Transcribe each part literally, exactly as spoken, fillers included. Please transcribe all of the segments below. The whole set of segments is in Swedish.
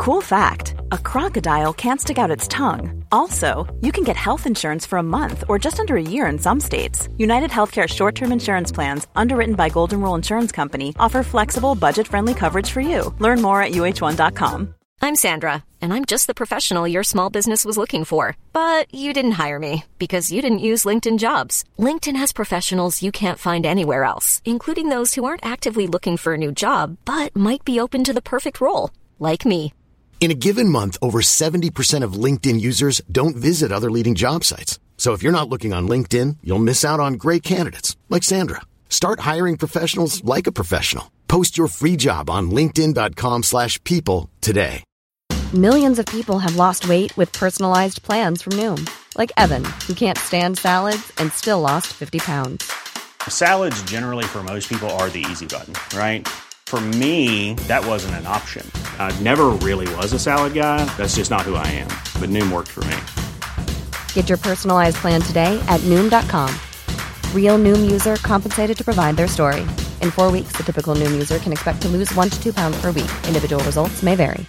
Cool fact, a crocodile can't stick out its tongue. Also, you can get health insurance for a month or just under a year in some states. United Healthcare short-term insurance plans, underwritten by Golden Rule Insurance Company, offer flexible, budget-friendly coverage for you. Learn more at U H one dot com. I'm Sandra, and I'm just the professional your small business was looking for. But you didn't hire me because you didn't use LinkedIn Jobs. LinkedIn has professionals you can't find anywhere else, including those who aren't actively looking for a new job, but might be open to the perfect role, like me. In a given month, over seventy percent of LinkedIn users don't visit other leading job sites. So if you're not looking on LinkedIn, you'll miss out on great candidates like Sandra. Start hiring professionals like a professional. Post your free job on linkedin dot com slash people today. Millions of people have lost weight with personalized plans from Noom. Like Evan, who can't stand salads and still lost fifty pounds. Salads generally for most people are the easy button, right? For me, that wasn't an option. I never really was a salad guy. That's just not who I am. But Noom worked for me. Get your personalized plan today at Noom dot com. Real Noom user compensated to provide their story. In four weeks, the typical Noom user can expect to lose one to two pounds per week. Individual results may vary.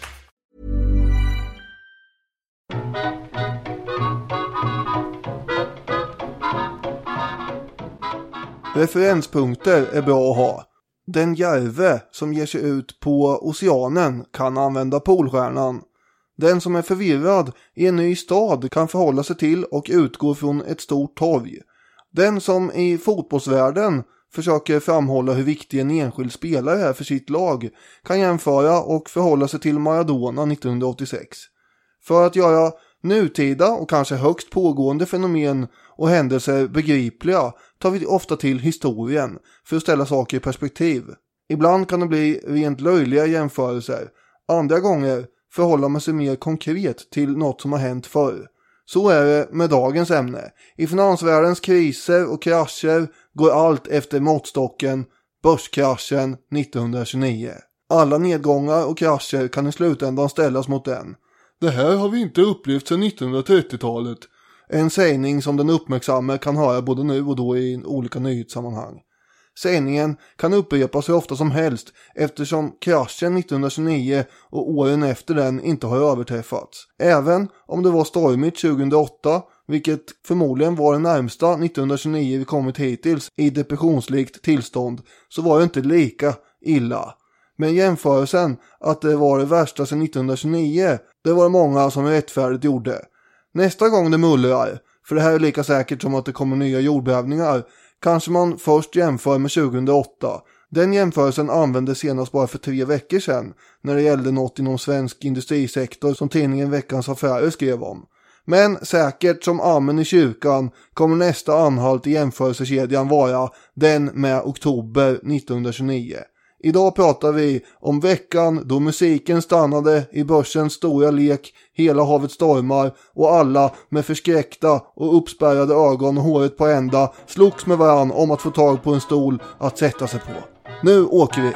Referenspunkter är bra att ha. Den järve som ger sig ut på oceanen kan använda Polstjärnan. Den som är förvirrad i en ny stad kan förhålla sig till och utgå från ett stort torg. Den som i fotbollsvärlden försöker framhålla hur viktig en enskild spelare är för sitt lag kan jämföra och förhålla sig till Maradona nittonhundraåttiosex. För att göra nutida och kanske högst pågående fenomen och händelser begripliga tar vi ofta till historien för att ställa saker i perspektiv. Ibland kan det bli rent löjliga jämförelser. Andra gånger förhåller man sig mer konkret till något som har hänt förr. Så är det med dagens ämne. I finansvärldens kriser och krascher går allt efter måttstocken börskraschen nittonhundratjugonio. Alla nedgångar och krascher kan i slutändan ställas mot den. Det här har vi inte upplevt sedan nittonhundratrettiotalet. En sägning som den uppmärksamma kan höra både nu och då i olika nyhetssammanhang. Sägningen kan upprepas så ofta som helst eftersom kraschen nittonhundratjugonio och åren efter den inte har överträffats. Även om det var stormigt tjugohundraåtta, vilket förmodligen var det närmsta nittonhundratjugonio vi kommit hittills i depressionslikt tillstånd, så var det inte lika illa. Men jämförelsen att det var det värsta sedan nittonhundratjugonio, det var det många som rättfärdigt gjorde. Nästa gång det mullrar, för det här är lika säkert som att det kommer nya jordbävningar, kanske man först jämför med tjugohundraåtta. Den jämförelsen användes senast bara för tre veckor sedan när det gällde något inom svensk industrisektor som tidningen Veckans Affärer skrev om. Men säkert som amen i kyrkan kommer nästa anhalt i jämförelsekedjan vara den med oktober nittonhundratjugonio. Idag pratar vi om veckan då musiken stannade i börsens stora lek, hela havet stormar och alla med förskräckta och uppspärrade ögon och håret på ända slogs med varann om att få tag på en stol att sätta sig på. Nu åker vi!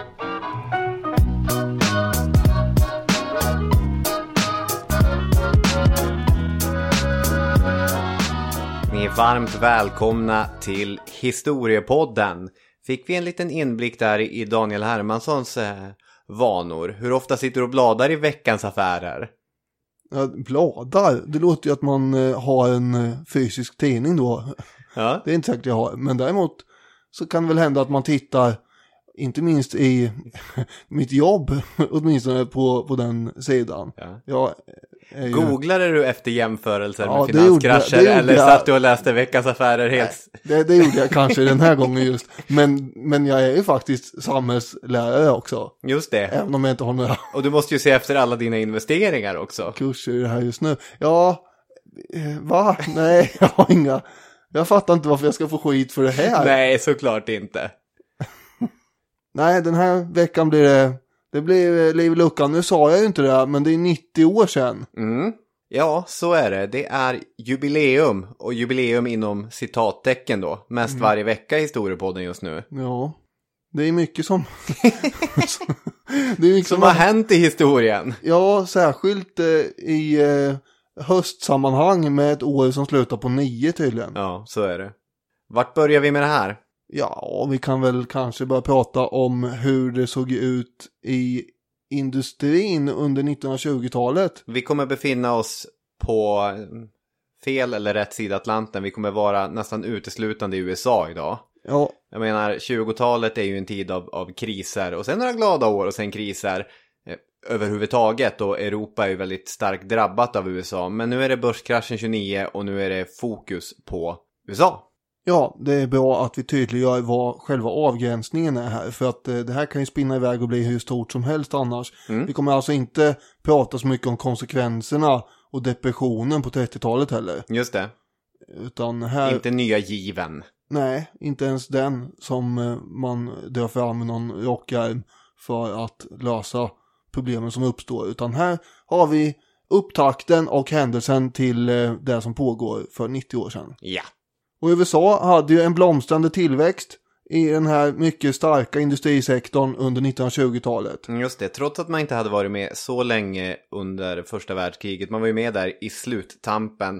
Ni är varmt välkomna till Historiepodden. Fick vi en liten inblick där i Daniel Hermanssons eh, vanor. Hur ofta sitter du och bladar i Veckans Affärer? Ja, bladar? Det låter ju att man eh, har en eh, fysisk tidning då. Ja. Det är inte säkert jag har. Men däremot så kan det väl hända att man tittar, inte minst i mitt jobb, åtminstone på, på den sidan. Ja. Jag är ju... Googlade du efter jämförelser ja, med finanskrascher eller jag... satt du och läste Veckans Affärer helt? Nej, det, det gjorde jag kanske den här gången just. Men, men jag är ju faktiskt samhällslärare också. Just det. Även om jag inte har några... Och du måste ju se efter alla dina investeringar också. Kurser i det här just nu. Ja, va? Nej, jag har inga... Jag fattar inte varför jag ska få skit för det här. Nej, såklart inte. Nej, den här veckan blir det... Det blir liv i luckan. Nu sa jag ju inte det, men det är nittio år sedan. Mm. Ja, så är det. Det är jubileum. Och jubileum inom citattecken då. Mest mm. varje vecka i Historiepodden just nu. Ja, det är mycket som... det är mycket som, som har hänt i historien. Ja, särskilt eh, i eh, höstsammanhang med ett år som slutar på nio tydligen. Ja, så är det. Vart börjar vi med det här? Ja, vi kan väl kanske börja prata om hur det såg ut i industrin under nittonhundratjugotalet. Vi kommer befinna oss på fel eller rätt sida Atlanten. Vi kommer vara nästan uteslutande i U S A idag. Ja. Jag menar, tjugotalet är ju en tid av, av kriser och sen några glada år och sen kriser eh, överhuvudtaget. Och Europa är ju väldigt starkt drabbat av U S A. Men nu är det börskraschen tjugonio och nu är det fokus på U S A. Ja, det är bra att vi tydliggör vad själva avgränsningen är här. För att eh, det här kan ju spinna iväg och bli hur stort som helst annars. Mm. Vi kommer alltså inte prata så mycket om konsekvenserna och depressionen på trettiotalet heller. Just det. Utan här... Inte nya given. Nej, inte ens den som eh, man drar fram med någon rockarm för att lösa problemen som uppstår. Utan här har vi upptakten och händelsen till eh, det som pågår för nittio år sedan. Ja. Och U S A hade ju en blomstrande tillväxt i den här mycket starka industrisektorn under nittonhundratjugotalet. Just det, trots att man inte hade varit med så länge under första världskriget. Man var ju med där i sluttampen.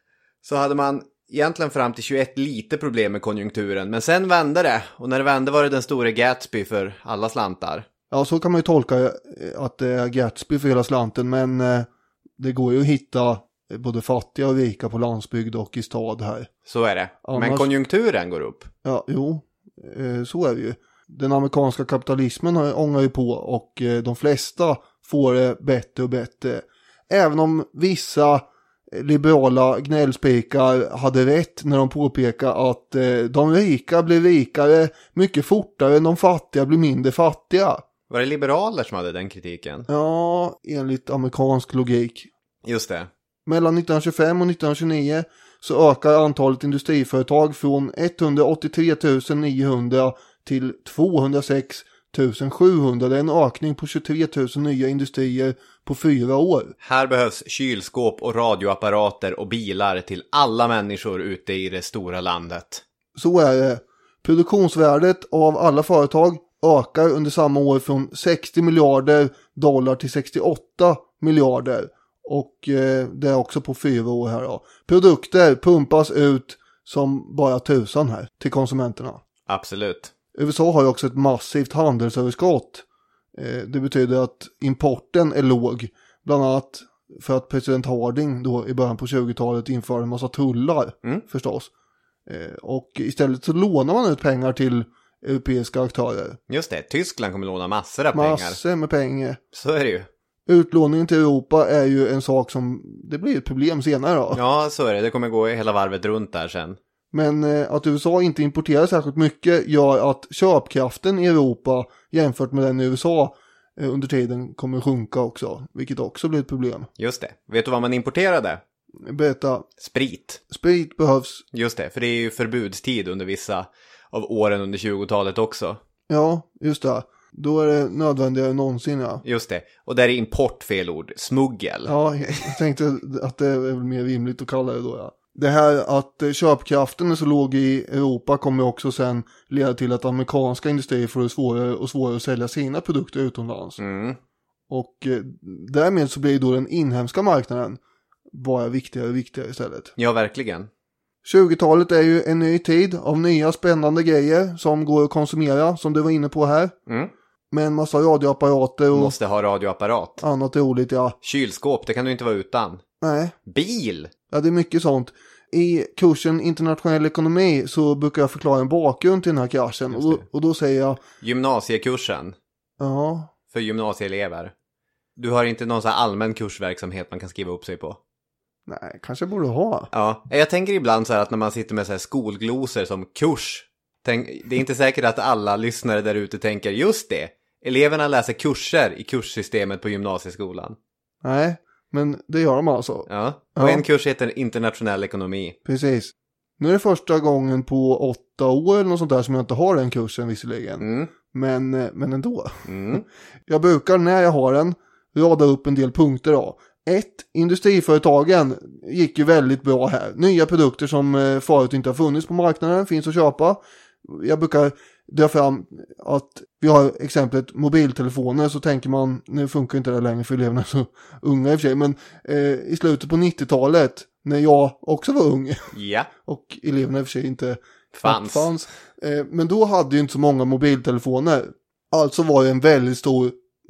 Så hade man egentligen fram till tjugoett lite problem med konjunkturen. Men sen vände det. Och när det vände var det den stora Gatsby för alla slantar. Ja, så kan man ju tolka att det är Gatsby för hela slanten. Men eh, det går ju att hitta både fattiga och rika på landsbygd och i stad här. Så är det. Annars... Men konjunkturen går upp. Ja, jo. Eh, så är det ju. Den amerikanska kapitalismen har ångar ju på och eh, de flesta får det bättre och bättre. Även om vissa liberala gnällspikar hade rätt när de påpekar att eh, de rika blir rikare mycket fortare än de fattiga blir mindre fattiga. Var det liberaler som hade den kritiken? Ja, enligt amerikansk logik. Just det. Mellan nittonhundratjugofem och nittonhundratjugonio så ökar antalet industriföretag från etthundraåttiotre tusen niohundra till tvåhundrasex tusen sjuhundra. Det är en ökning på tjugotre tusen nya industrier på fyra år. Här behövs kylskåp och radioapparater och bilar till alla människor ute i det stora landet. Så är det. Produktionsvärdet av alla företag ökar under samma år från sextio miljarder dollar till sextioåtta miljarder. Och eh, det är också på fyra år här då. Produkter pumpas ut som bara tusan här till konsumenterna. Absolut. U S A har ju också ett massivt handelsöverskott. Eh, det betyder att importen är låg. Bland annat för att president Harding då i början på tjugotalet införde en massa tullar mm. förstås. Eh, och istället så lånar man ut pengar till europeiska aktörer. Just det, Tyskland kommer låna massor av pengar. Massor med pengar. Så är det ju. Utlåningen till Europa är ju en sak som det blir ett problem senare då. Ja, så är det. Det kommer gå hela varvet runt där sen. Men eh, att U S A inte importerar särskilt mycket gör att köpkraften i Europa jämfört med den i U S A eh, under tiden kommer sjunka också. Vilket också blir ett problem. Just det. Vet du vad man importerade? Berätta. Sprit. Sprit behövs. Just det, för det är ju förbudstid under vissa av åren under tjugotalet också. Ja, just det. Då är det nödvändigare än någonsin, ja. Just det. Och där är import fel ord. Smuggel. Ja, jag tänkte att det är väl mer rimligt att kalla det då, ja. Det här att köpkraften är så låg i Europa kommer också sen leda till att amerikanska industrier får det svårare och svårare att sälja sina produkter utomlands. Mm. Och eh, därmed så blir då den inhemska marknaden bara viktigare och viktigare istället. Ja, verkligen. tjugotalet är ju en ny tid av nya spännande grejer som går att konsumera, som du var inne på här. Mm. Med en massa radioapparater och... Måste ha radioapparat. Annat roligt, ja. Kylskåp, det kan du inte vara utan. Nej. Bil! Ja, det är mycket sånt. I kursen internationell ekonomi så brukar jag förklara en bakgrund till den här kraschen. Och, och då säger jag... Gymnasiekursen. Ja. För gymnasieelever. Du har inte någon sån här allmän kursverksamhet man kan skriva upp sig på. Nej, kanske borde ha. Ja, jag tänker ibland så här att när man sitter med så här skolglosor som kurs. Tänk, det är inte säkert att alla lyssnare där ute tänker just det. Eleverna läser kurser i kurssystemet på gymnasieskolan. Nej, men det gör de alltså. Ja, och ja. En kurs heter internationell ekonomi. Precis. Nu är det första gången på åtta år eller något sånt där som jag inte har den kursen visserligen. Mm. Men, men ändå. Mm. Jag brukar när jag har den rada upp en del punkter då. Ett, industriföretagen gick ju väldigt bra här. Nya produkter som förut inte har funnits på marknaden finns att köpa. Jag brukar dra fram att vi har exemplet mobiltelefoner, så tänker man, nu funkar inte det längre för eleverna så unga i och för sig, men eh, i slutet på nittiotalet när jag också var ung ja. och eleverna i och för sig inte fanns, fanns eh, men då hade ju inte så många mobiltelefoner. Alltså var det en väldigt stor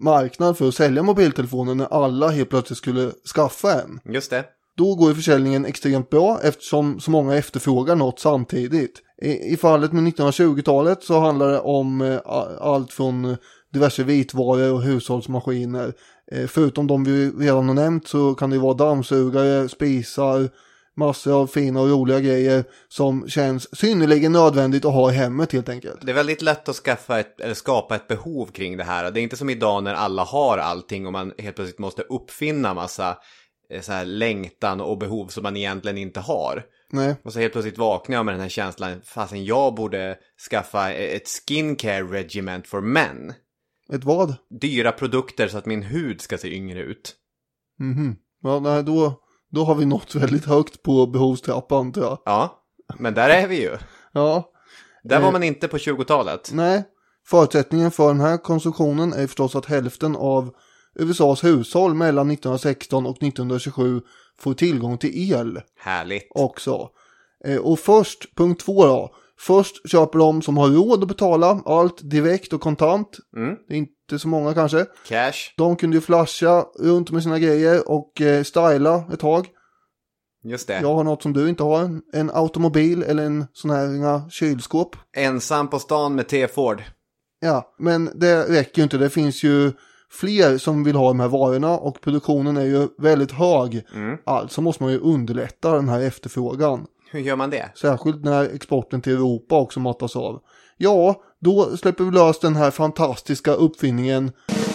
marknad för att sälja mobiltelefoner när alla helt plötsligt skulle skaffa en. Just det. Då går ju försäljningen extremt bra eftersom så många efterfrågar något samtidigt. I, i fallet med nittonhundratjugotalet så handlar det om eh, allt från diverse vitvaror och hushållsmaskiner. Eh, förutom de vi redan har nämnt så kan det vara dammsugare, spisar, massor av fina och roliga grejer som känns synnerligen nödvändigt att ha i hemmet helt enkelt. Det är väldigt lätt att skaffa ett, eller skapa ett behov kring det här. Det är inte som idag när alla har allting och man helt plötsligt måste uppfinna massa så här längtan och behov som man egentligen inte har. Nej. Och så helt plötsligt vaknar jag med den här känslan, fastän jag borde skaffa ett skincare regiment for men. Ett vad? Dyra produkter så att min hud ska se yngre ut. Mhm. Ja, nej, då, då har vi nått väldigt högt på behovstrappan, tror jag. Ja, men där är vi ju. Ja. Där var eh, man inte på tjugotalet. Nej. Förutsättningen för den här konsumtionen är förstås att hälften av U S A:s hushåll mellan nittonhundrasexton och nittonhundratjugosju får tillgång till el. Härligt. Också. Eh, och först, punkt två då. Först köper de som har råd att betala allt direkt och kontant. Mm. Det är inte så många kanske. Cash. De kunde ju flasha runt med sina grejer och eh, styla ett tag. Just det. Jag har något som du inte har. En automobil eller en sån här inga kylskåp. Ensam på stan med T-Ford. Ja, men det räcker ju inte. Det finns ju fler som vill ha de här varorna och produktionen är ju väldigt hög. Mm. Alltså måste man ju underlätta den här efterfrågan. Hur gör man det? Särskilt när exporten till Europa också matas av. Ja, då släpper vi lös den här fantastiska uppfinningen.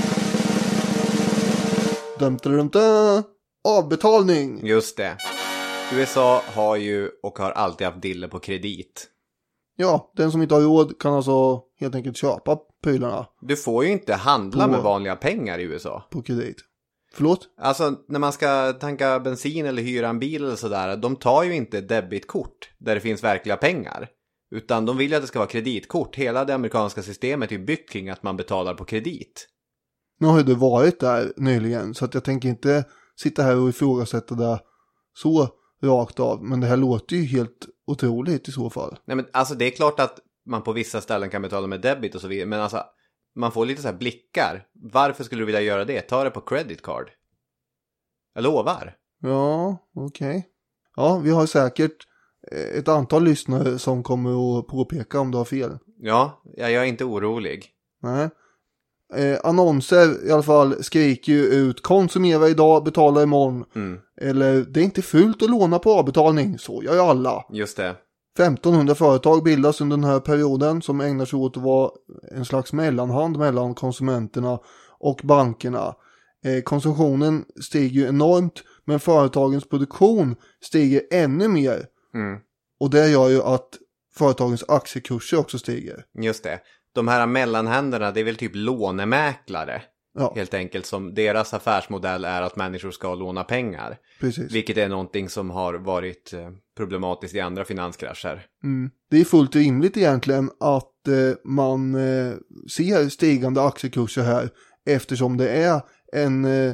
Dum, dum, dum, avbetalning. Just det. U S A har ju och har alltid haft dille på kredit. Ja, den som inte har råd kan alltså helt enkelt köpa prylarna. Du får ju inte handla på, med vanliga pengar i U S A. På kredit. Förlåt? Alltså när man ska tanka bensin eller hyra en bil eller sådär. De tar ju inte debitkort där det finns verkliga pengar. Utan de vill ju att det ska vara kreditkort. Hela det amerikanska systemet är byggt kring att man betalar på kredit. Nu har ju det varit där nyligen. Så att jag tänker inte sitta här och ifrågasätta det så rakt av. Men det här låter ju helt otroligt i så fall. Nej men alltså det är klart att man på vissa ställen kan betala med debit och så vidare. Men alltså man får lite så här blickar. Varför skulle du vilja göra det? Ta det på credit card. Jag lovar. Ja, okej. Okay. Ja, vi har säkert ett antal lyssnare som kommer att påpeka om du har fel. Ja, jag är inte orolig. Nej. Eh, annonser i alla fall skriker ju ut konsumera idag, betala imorgon. Mm. Eller det är inte fult att låna på avbetalning, så gör ju alla. Just det. femtonhundra företag bildas under den här perioden som ägnar sig åt att vara en slags mellanhand mellan konsumenterna och bankerna. Eh, konsumtionen stiger ju enormt, men företagens produktion stiger ännu mer. Mm. Och det gör ju att företagens aktiekurser också stiger. Just det. De här mellanhänderna, det är väl typ lånemäklare. Ja. Helt enkelt, som deras affärsmodell är att människor ska låna pengar. Precis. Vilket är någonting som har varit problematiskt i andra finanskrascher. Mm. Det är fullt rimligt egentligen att eh, man eh, ser stigande aktiekurser här. Eftersom det är en eh,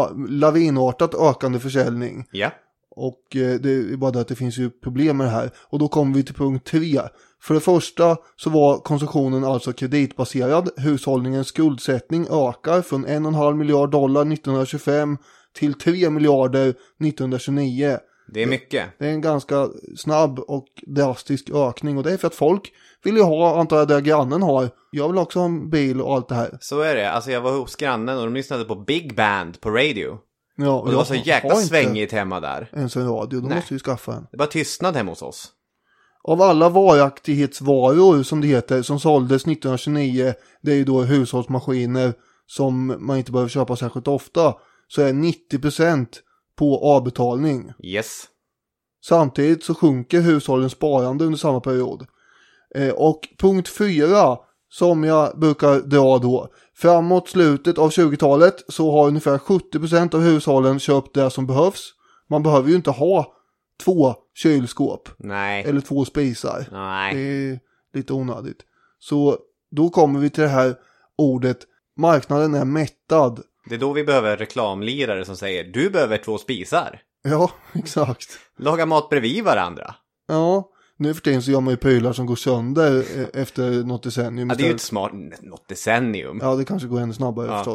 lavinartat ökande försäljning. Ja. Och eh, det är bara det att det finns ju problem med det här. Och då kommer vi till punkt tre. För det första så var konsumtionen alltså kreditbaserad. Hushållningens skuldsättning ökar från en komma fem miljard dollar nittonhundratjugofem till tre miljarder nittonhundratjugonio. Det är mycket. Det är en ganska snabb och drastisk ökning. Och det är för att folk vill ju ha, antar jag, det grannen har. Jag vill också ha en bil och allt det här. Så är det. Alltså jag var hos grannen och de lyssnade på Big Band på radio. Ja, och det var så jäkla svängigt hemma där. Ens en radio, då Nej. måste vi skaffa en. Det var tystnad hemma hos oss. Av alla varaktighetsvaror som det heter som såldes nittonhundratjugonio, det är ju då hushållsmaskiner som man inte behöver köpa särskilt ofta, så är nittio procent på avbetalning. Yes. Samtidigt så sjunker hushållens sparande under samma period. Eh, och punkt fyra som jag brukar dra då. Framåt slutet av tjugotalet så har ungefär sjuttio procent av hushållen köpt det som behövs. Man behöver ju inte ha två kylskåp. Nej. Eller två spisar. Nej. Det är lite onödigt. Så då kommer vi till det här ordet. Marknaden är mättad. Det är då vi behöver reklamlirare som säger du behöver två spisar. Ja, exakt. Laga mat bredvid varandra. Ja, nu för tiden så gör man ju prylar som går sönder efter något decennium. Ja, det är ju ett smart, något decennium. Ja, det kanske går ännu snabbare ja. förstås.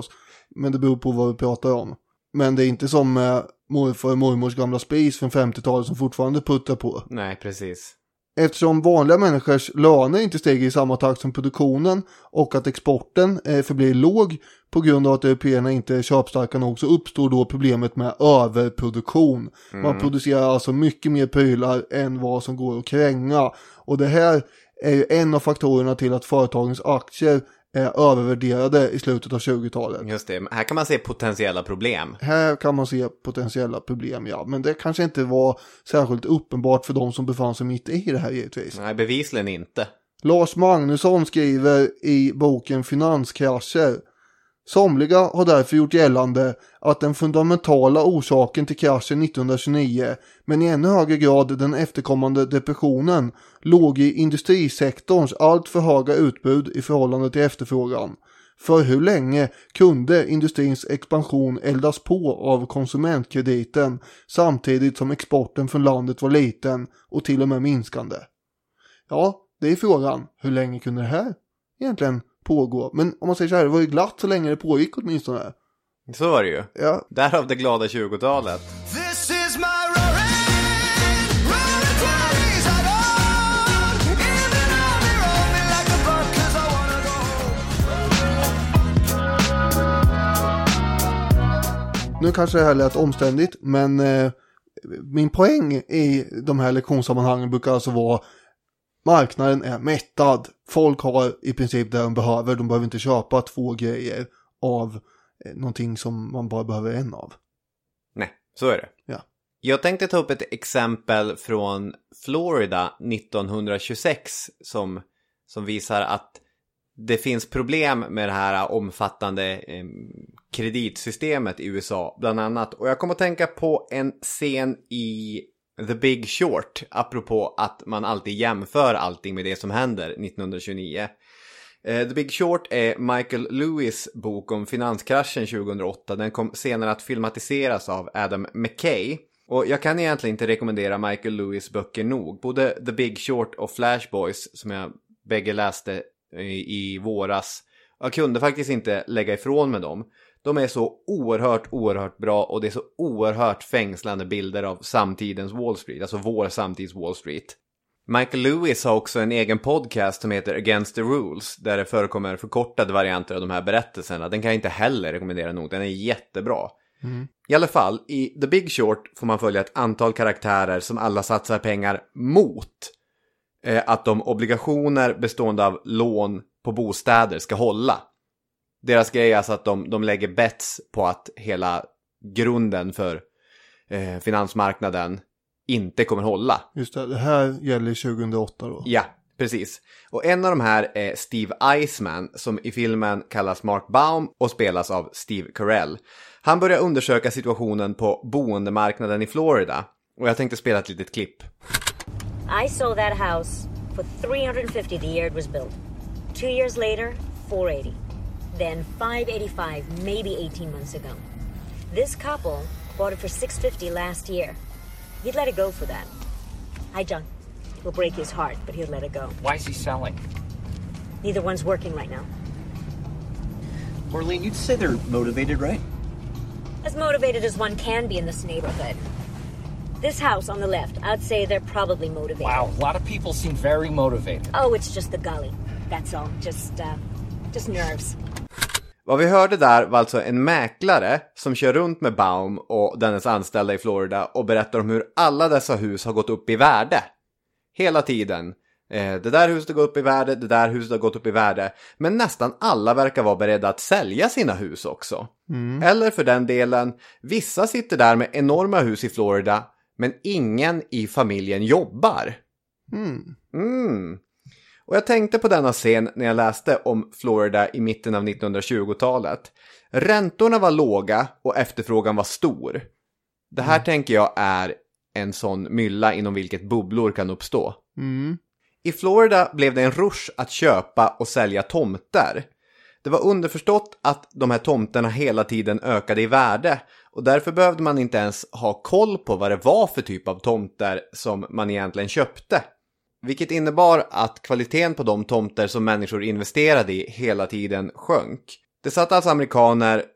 Men det beror på vad vi pratar om. Men det är inte som med morfar och mormors gamla spis från femtiotalet som fortfarande puttar på. Nej, precis. Eftersom vanliga människors löner inte stiger i samma takt som produktionen och att exporten eh, förblir låg på grund av att européerna inte är köpstarka nog, så uppstår då problemet med överproduktion. Mm. Man producerar alltså mycket mer prylar än vad som går att kränga. Och det här är ju en av faktorerna till att företagens aktier är övervärderade i slutet av tjugotalet. Just det, här kan man se potentiella problem. Här kan man se potentiella problem, ja. Men det kanske inte var särskilt uppenbart för de som befann sig mitt i det här givetvis. Nej, bevisligen inte. Lars Magnusson skriver i boken Finanskrascher: somliga har därför gjort gällande att den fundamentala orsaken till kraschen nittonhundratjugonio, men i ännu högre grad den efterkommande depressionen, låg i industrisektorns allt för höga utbud i förhållande till efterfrågan. För hur länge kunde industrins expansion eldas på av konsumentkrediten samtidigt som exporten från landet var liten och till och med minskande? Ja, det är frågan. Hur länge kunde det här egentligen pågå? Men om man säger så här, det var ju glatt så länge det pågick åtminstone. Så var det ju. Ja. Därav det glada tjugotalet. This is my roaring, roaring twenties I don't even know me, roll me like a boat 'cause I wanna go home. Nu kanske det här lät omständigt, men eh, min poäng i de här lektionssammanhangen brukar alltså vara: marknaden är mättad. Folk har i princip det de behöver. De behöver inte köpa två grejer av eh, någonting som man bara behöver en av. Nej, så är det. Ja. Jag tänkte ta upp ett exempel från Florida nittonhundratjugosex som, som visar att det finns problem med det här omfattande eh, kreditsystemet i U S A bland annat. Och jag kommer att tänka på en scen i The Big Short, apropå att man alltid jämför allting med det som händer nittonhundratjugonio. Uh, The Big Short är Michael Lewis bok om finanskraschen tjugohundraåtta. Den kom senare att filmatiseras av Adam McKay. Och jag kan egentligen inte rekommendera Michael Lewis böcker nog. Både The Big Short och Flash Boys, som jag bägge läste i, i våras, jag kunde faktiskt inte lägga ifrån med dem. De är så oerhört, oerhört bra, och det är så oerhört fängslande bilder av samtidens Wall Street, alltså vår samtids Wall Street. Michael Lewis har också en egen podcast som heter Against the Rules, där det förekommer förkortade varianter av de här berättelserna. Den kan jag inte heller rekommendera nog, den är jättebra. Mm. I alla fall, i The Big Short får man följa ett antal karaktärer som alla satsar pengar mot eh, att de obligationer bestående av lån på bostäder ska hålla. Deras grej är alltså att de, de lägger bets på att hela grunden för eh, finansmarknaden inte kommer hålla. Just det, det här gäller tjugohundraåtta då. Ja, precis. Och en av de här är Steve Eisman, som i filmen kallas Mark Baum och spelas av Steve Carell. Han börjar undersöka situationen på boendemarknaden i Florida. Och jag tänkte spela ett litet klipp. I saw that house for three hundred fifty the year it was built. Two years later, four eighty. Then five eighty-five, maybe eighteen months ago. This couple bought it for six fifty last year. He'd let it go for that. I don't. It will break his heart, but he'll let it go. Why is he selling? Neither one's working right now. Marlene, you'd say they're motivated, right? As motivated as one can be in this neighborhood. This house on the left, I'd say they're probably motivated. Wow, a lot of people seem very motivated. Oh, it's just the gully. That's all. Just, uh, just nerves. Vad vi hörde där var alltså en mäklare som kör runt med Baum och dennes anställda i Florida och berättar om hur alla dessa hus har gått upp i värde. Hela tiden. Eh, det där huset har gått upp i värde, det där huset har gått upp i värde. Men nästan alla verkar vara beredda att sälja sina hus också. Mm. Eller för den delen, vissa sitter där med enorma hus i Florida, men ingen i familjen jobbar. Mm. Mm. Och jag tänkte på denna scen när jag läste om Florida i mitten av nittonhundratjugotalet. Räntorna var låga och efterfrågan var stor. Det här mm. tänker jag är en sån mylla inom vilket bubblor kan uppstå. Mm. I Florida blev det en rush att köpa och sälja tomter. Det var underförstått att de här tomterna hela tiden ökade i värde. Och därför behövde man inte ens ha koll på vad det var för typ av tomter som man egentligen köpte. Vilket innebar att kvaliteten på de tomter som människor investerade i hela tiden sjönk. Det satt alltså amerikaner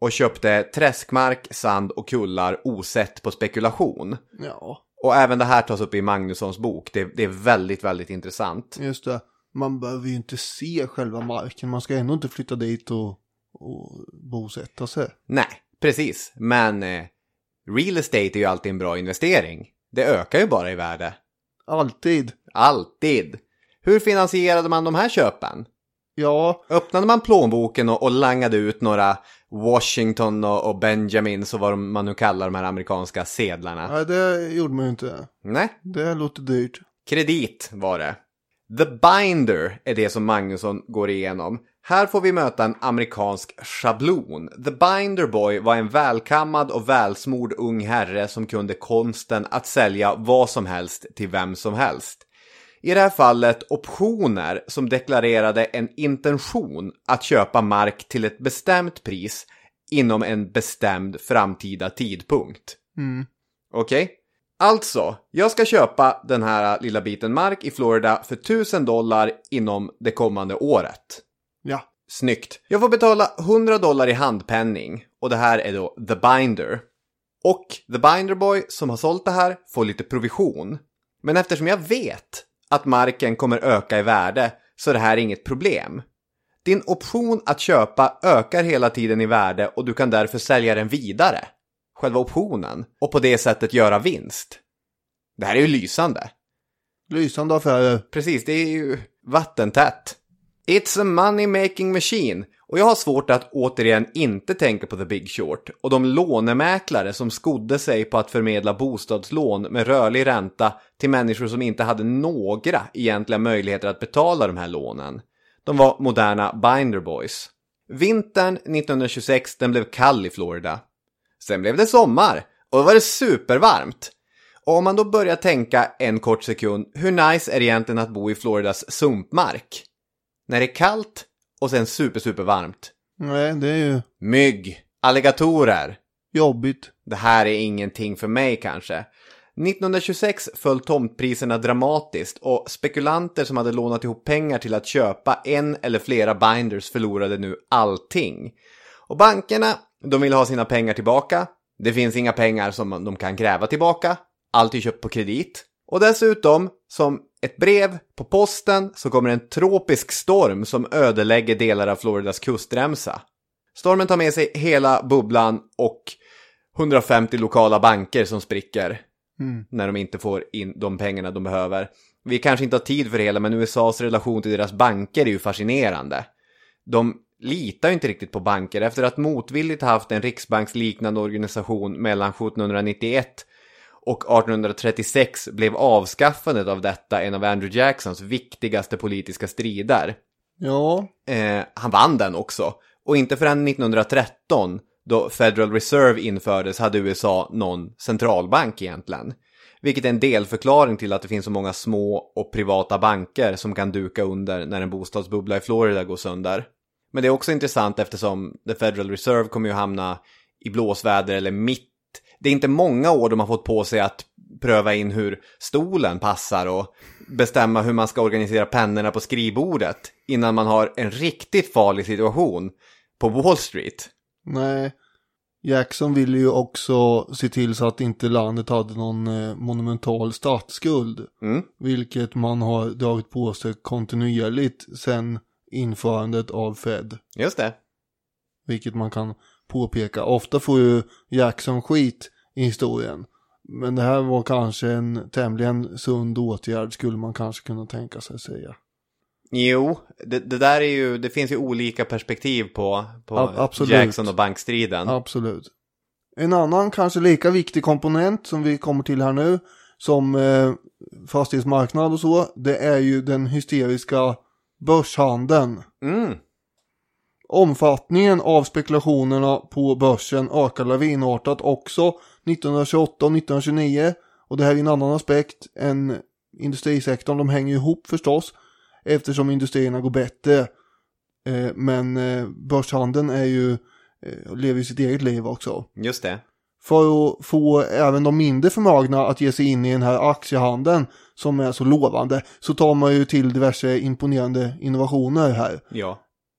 och köpte träskmark, sand och kullar osett på spekulation. Ja, Och även det här tas upp i Magnussons bok. Det, det är väldigt, väldigt intressant. just det. Man behöver ju inte se själva marken. Man ska ändå inte flytta dit och, och bosätta sig. Nej, precis. Men eh, real estate är ju alltid en bra investering. Det ökar ju bara i värde. Alltid. Alltid. Hur finansierade man de här köpen? Ja, Öppnade man plånboken och, och langade ut några Washington och, och Benjamins och vad de, man nu kallar de här amerikanska sedlarna? nej, det gjorde man ju inte. Nej, Det låter dyrt. kredit var det. The Binder är det som Magnusson går igenom. Här får vi möta en amerikansk schablon. The Binder Boy var en välkammad och välsmord ung herre som kunde konsten att sälja vad som helst till vem som helst. I det här fallet optioner som deklarerade en intention att köpa mark till ett bestämt pris inom en bestämd framtida tidpunkt. Mm. Okej? Okay? Alltså, jag ska köpa den här lilla biten mark i Florida för tusen dollar inom det kommande året. Ja. Snyggt. Jag får betala hundra dollar i handpenning. Och det här är då The Binder. Och The Binder Boy som har sålt det här får lite provision. Men eftersom jag vet att marken kommer öka i värde så är det här inget problem. Din option att köpa ökar hela tiden i värde och du kan därför sälja den vidare. Själva optionen. Och på det sättet göra vinst. Det här är ju lysande. Lysande affärer. Precis, det är ju vattentätt. It's a money making machine. Och jag har svårt att återigen inte tänka på The Big Short. Och de lånemäklare som skodde sig på att förmedla bostadslån med rörlig ränta till människor som inte hade några egentliga möjligheter att betala de här lånen. De var moderna Binder Boys. Vintern nittonhundratjugosex den blev kall i Florida. Sen blev det sommar och då var det supervarmt. Och om man då börjar tänka en kort sekund, hur nice är det egentligen att bo i Floridas sumpmark? När det är kallt och sen super super varmt. Nej, det är ju Mygg, alligatorer. jobbigt. Det här är ingenting för mig kanske. nittonhundratjugosex föll tomtpriserna dramatiskt och spekulanter som hade lånat ihop pengar till att köpa en eller flera binders förlorade nu allting. Och bankerna, de vill ha sina pengar tillbaka. Det finns inga pengar som de kan kräva tillbaka. Allt är köpt på kredit. Och dessutom, som ett brev på posten så kommer en tropisk storm som ödelägger delar av Floridas kustremsa. Stormen tar med sig hela bubblan och hundrafemtio lokala banker som spricker Mm. när de inte får in de pengarna de behöver. Vi kanske inte har tid för det hela, men U S A:s relation till deras banker är ju fascinerande. De litar ju inte riktigt på banker efter att motvilligt ha haft en riksbanksliknande organisation mellan sjuttonhundranittioett och artonhundratrettiosex blev avskaffandet av detta en av Andrew Jacksons viktigaste politiska strider. Ja, Eh, han vann den också. Och inte förrän nittonhundratretton, då Federal Reserve infördes, hade U S A någon centralbank egentligen. Vilket är en delförklaring till att det finns så många små och privata banker som kan duka under när en bostadsbubbla i Florida går sönder. Men det är också intressant eftersom The Federal Reserve kommer ju hamna i blåsväder eller mitt. Det är inte många år de har fått på sig att pröva in hur stolen passar och bestämma hur man ska organisera pennorna på skrivbordet innan man har en riktigt farlig situation på Wall Street. nej. Jackson ville ju också se till så att inte landet hade någon eh, monumental statsskuld. Mm. Vilket man har dragit på sig kontinuerligt sedan införandet av Fed. Just det. Vilket man kan påpeka. Ofta får ju Jackson skit i historien. Men det här var kanske en tämligen sund åtgärd skulle man kanske kunna tänka sig säga. Jo, det, det där är ju, det finns ju olika perspektiv på, på A- absolut. Jackson och bankstriden. Absolut. En annan kanske lika viktig komponent som vi kommer till här nu som eh, fastighetsmarknad och så, det är ju den hysteriska börshandeln. Mm. Omfattningen av spekulationerna på börsen ökar lavinartat också nittonhundratjugoåtta och nittonhundratjugonio. Och det här är en annan aspekt än industrisektorn. De hänger ihop förstås eftersom industrierna går bättre. Eh, men eh, börshandeln är ju, eh, lever ju sitt eget liv också. Just det. För att få även de mindre förmögna att ge sig in i den här aktiehandeln som är så lovande så tar man ju till diverse imponerande innovationer här. Ja.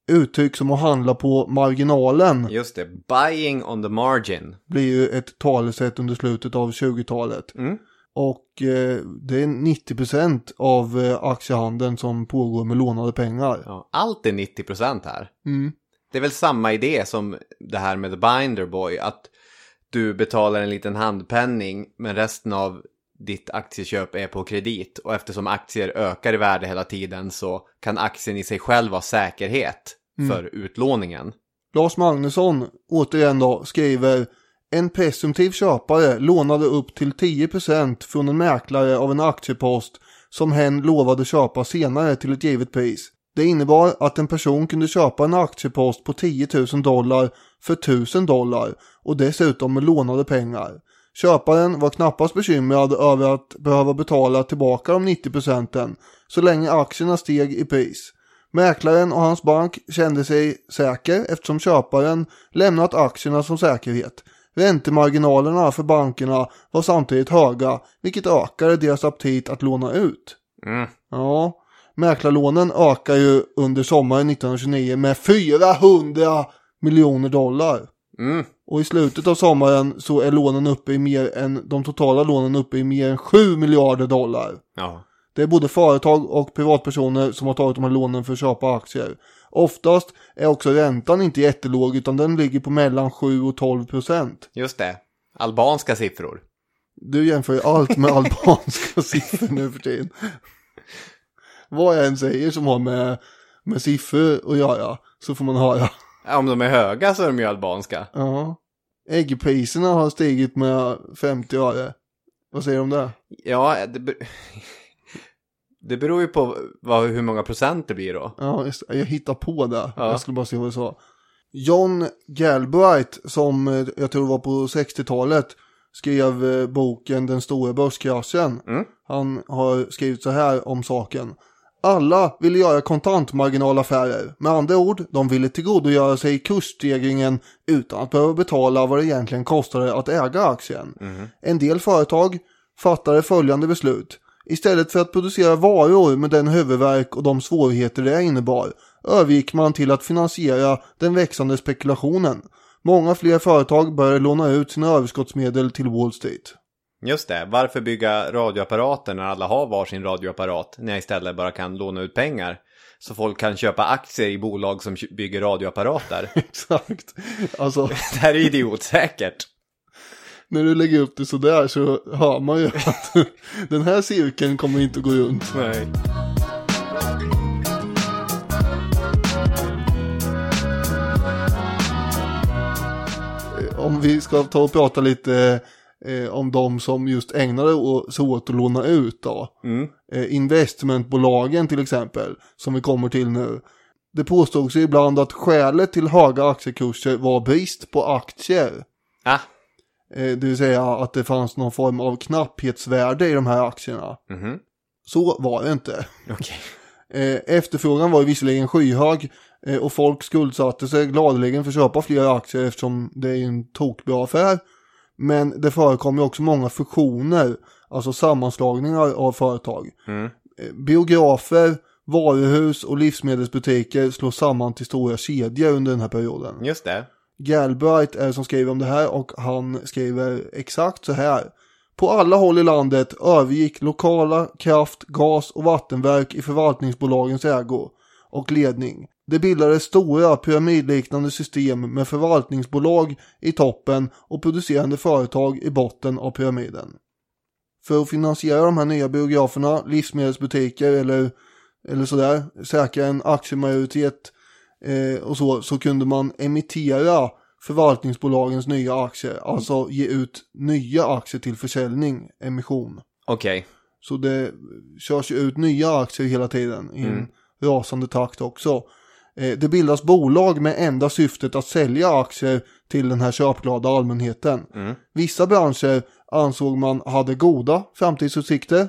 uttryck som att handla på marginalen. Just det, buying on the margin. Blir ju ett talesätt under slutet av tjugotalet. Mm. Och eh, det är nittio procent av eh, aktiehandeln som pågår med lånade pengar. Ja, allt är nittio procent här. Mm. Det är väl samma idé som det här med The Binder Boy. Att du betalar en liten handpenning men resten av ditt aktieköp är på kredit. Och eftersom aktier ökar i värde hela tiden så kan aktien i sig själv vara säkerhet Mm. för utlåningen. Lars Magnusson, återigen då, skriver: en presumtiv köpare lånade upp till tio procent från en mäklare av en aktiepost som hen lovade köpa senare till ett givet pris. Det innebar att en person kunde köpa en aktiepost på tio tusen dollar för tusen dollar och dessutom med lånade pengar. Köparen var knappast bekymrad över att behöva betala tillbaka de nittio procenten så länge aktierna steg i pris. Mäklaren och hans bank kände sig säker eftersom köparen lämnat aktierna som säkerhet. Räntemarginalerna för bankerna var samtidigt höga, vilket ökade deras aptit att låna ut. Mm. Ja, mäklarlånen ökar ju under sommaren nittonhundratjugonio med fyrahundra miljoner dollar. Mm. Och i slutet av sommaren så är lånen uppe i mer än, de totala lånen uppe i mer än sju miljarder dollar. Ja. Det är både företag och privatpersoner som har tagit de här lånen för att köpa aktier. Oftast är också räntan inte jättelåg utan den ligger på mellan sju och tolv procent. Just det. Albanska siffror. Du jämför ju allt med albanska siffror nu för tiden. Vad jag än säger som har med, med siffror att göra så får man höra. Ja, om de är höga så är de ju albanska. Ja. Äggpriserna har stigit med femtio öre. Vad säger du om det? Ja, det, ber... det beror ju på vad, hur många procent det blir då. Ja, just, jag hittar på det. Ja. Jag skulle bara se vad det sa. John Galbraith, som eh, jag tror var på sextiotalet, skrev eh, boken Den stora börskraschen. Mm. Han har skrivit så här om saken. Alla ville göra kontantmarginalaffärer. Med andra ord, de ville tillgodogöra sig kursstegringen utan att behöva betala vad det egentligen kostade att äga aktien. Mm. En del företag fattade följande beslut. Istället för att producera varor med den huvudvärk och de svårigheter det innebar, övergick man till att finansiera den växande spekulationen. Många fler företag började låna ut sina överskottsmedel till Wall Street. Just det, varför bygga radioapparater när alla har varsin radioapparat när jag istället bara kan låna ut pengar så folk kan köpa aktier i bolag som bygger radioapparater. Exakt. Alltså, det här är idiotsäkert. När du lägger upp det så där så hör man ju att den här cirkeln kommer inte att gå runt. Nej. Om vi ska ta och prata lite eh, om de som just ägnade sig åt att låna ut då. Mm. Eh, investmentbolagen till exempel, som vi kommer till nu. Det påstås ju ibland att skälet till höga aktiekurser var brist på aktier. Ah. Eh, det vill säga att det fanns någon form av knapphetsvärde i de här aktierna. Mm-hmm. Så var det inte. Okay. Eh, efterfrågan var ju visserligen skyhög eh, och folk skuldsatte sig gladeligen för att köpa fler aktier eftersom det är en tokbra affär. Men det förekom ju också många fusioner, alltså sammanslagningar av företag. Mm. Eh, biografer, varuhus och livsmedelsbutiker slås samman till stora kedjor under den här perioden. Just det. Galbraith är som skriver om det här och han skriver exakt så här. På alla håll i landet övergick lokala kraft-, gas- och vattenverk i förvaltningsbolagens ägo och ledning. Det bildades stora pyramidliknande system med förvaltningsbolag i toppen och producerande företag i botten av pyramiden. För att finansiera de här nya biograferna, livsmedelsbutiker eller, eller sådär, säkra en aktiemajoritet eh, och så, så kunde man emittera förvaltningsbolagens nya aktier, alltså ge ut nya aktier till försäljning, emission. Okej. Okay. Så det körs ju ut nya aktier hela tiden i en mm. rasande takt också. Eh, det bildas bolag med enda syftet att sälja aktier till den här köpglada allmänheten. Mm. Vissa branscher ansåg man hade goda framtidsutsikter.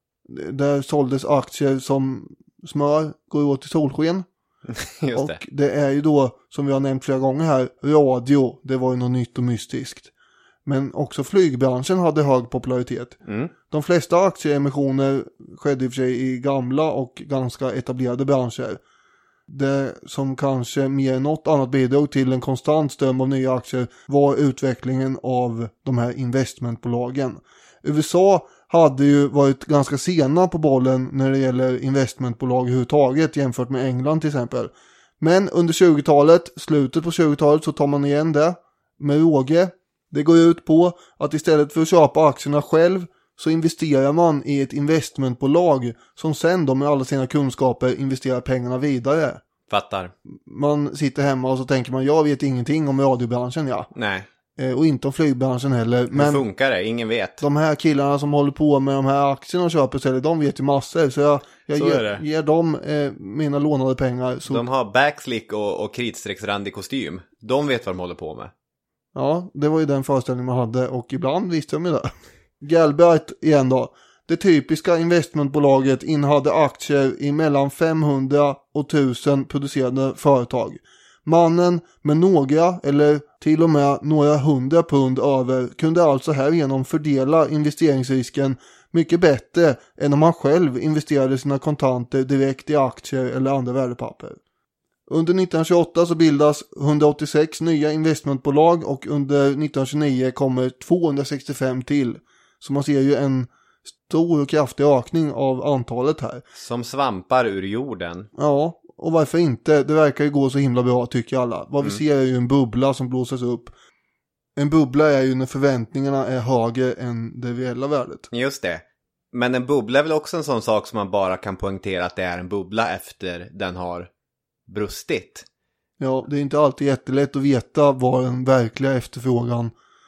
Där såldes aktier som smör går åt i solsken. Just och det. det är ju då, som vi har nämnt flera gånger här, radio, det var ju något nytt och mystiskt. Men också flygbranschen hade hög popularitet. Mm. De flesta aktieemissioner skedde i och för sig i gamla och ganska etablerade branscher. Det som kanske mer än något annat bidrog till en konstant ström av nya aktier var utvecklingen av de här investmentbolagen. U S A hade ju varit ganska sena på bollen när det gäller investmentbolag överhuvudtaget jämfört med England till exempel. Men under tjugotalet, slutet på tjugotalet, så tar man igen det med råge. Det går ut på att istället för att köpa aktierna själv så investerar man i ett investmentbolag som sen då med alla sina kunskaper investerar pengarna vidare. Fattar. Man sitter hemma och så tänker man, jag vet ingenting om radiobranschen, ja. Nej. Eh, och inte om flygbranschen heller. Men hur funkar det? Ingen vet. De här killarna som håller på med de här aktierna och köper sig, de vet ju massor. Så jag, jag så ger, ger dem eh, mina lånade pengar. Så... De har backslick och, och kritstrecksrandig kostym. De vet vad de håller på med. Ja, det var ju den föreställningen man hade och ibland visste de ju det. Galbraith igen då. Det typiska investmentbolaget innehade aktier i mellan femhundra och tusen producerande företag. Mannen med några eller till och med några hundra pund över kunde alltså härigenom fördela investeringsrisken mycket bättre än om han själv investerade sina kontanter direkt i aktier eller andra värdepapper. Under nittonhundratjugoåtta så bildas hundraåttiosex nya investmentbolag och under nittonhundratjugonio kommer tvåhundrasextiofem till. Så man ser ju en stor och kraftig ökning av antalet här. Som svampar ur jorden. Ja, och varför inte? Det verkar ju gå så himla bra tycker alla. Vad mm. vi ser är ju en bubbla som blåses upp. En bubbla är ju när förväntningarna är högre än det reella värdet. Just det. Men en bubbla är väl också en sån sak som man bara kan poängtera att det är en bubbla efter den har brustit. Ja, det är inte alltid jättelätt att veta vad den verkliga efterfrågan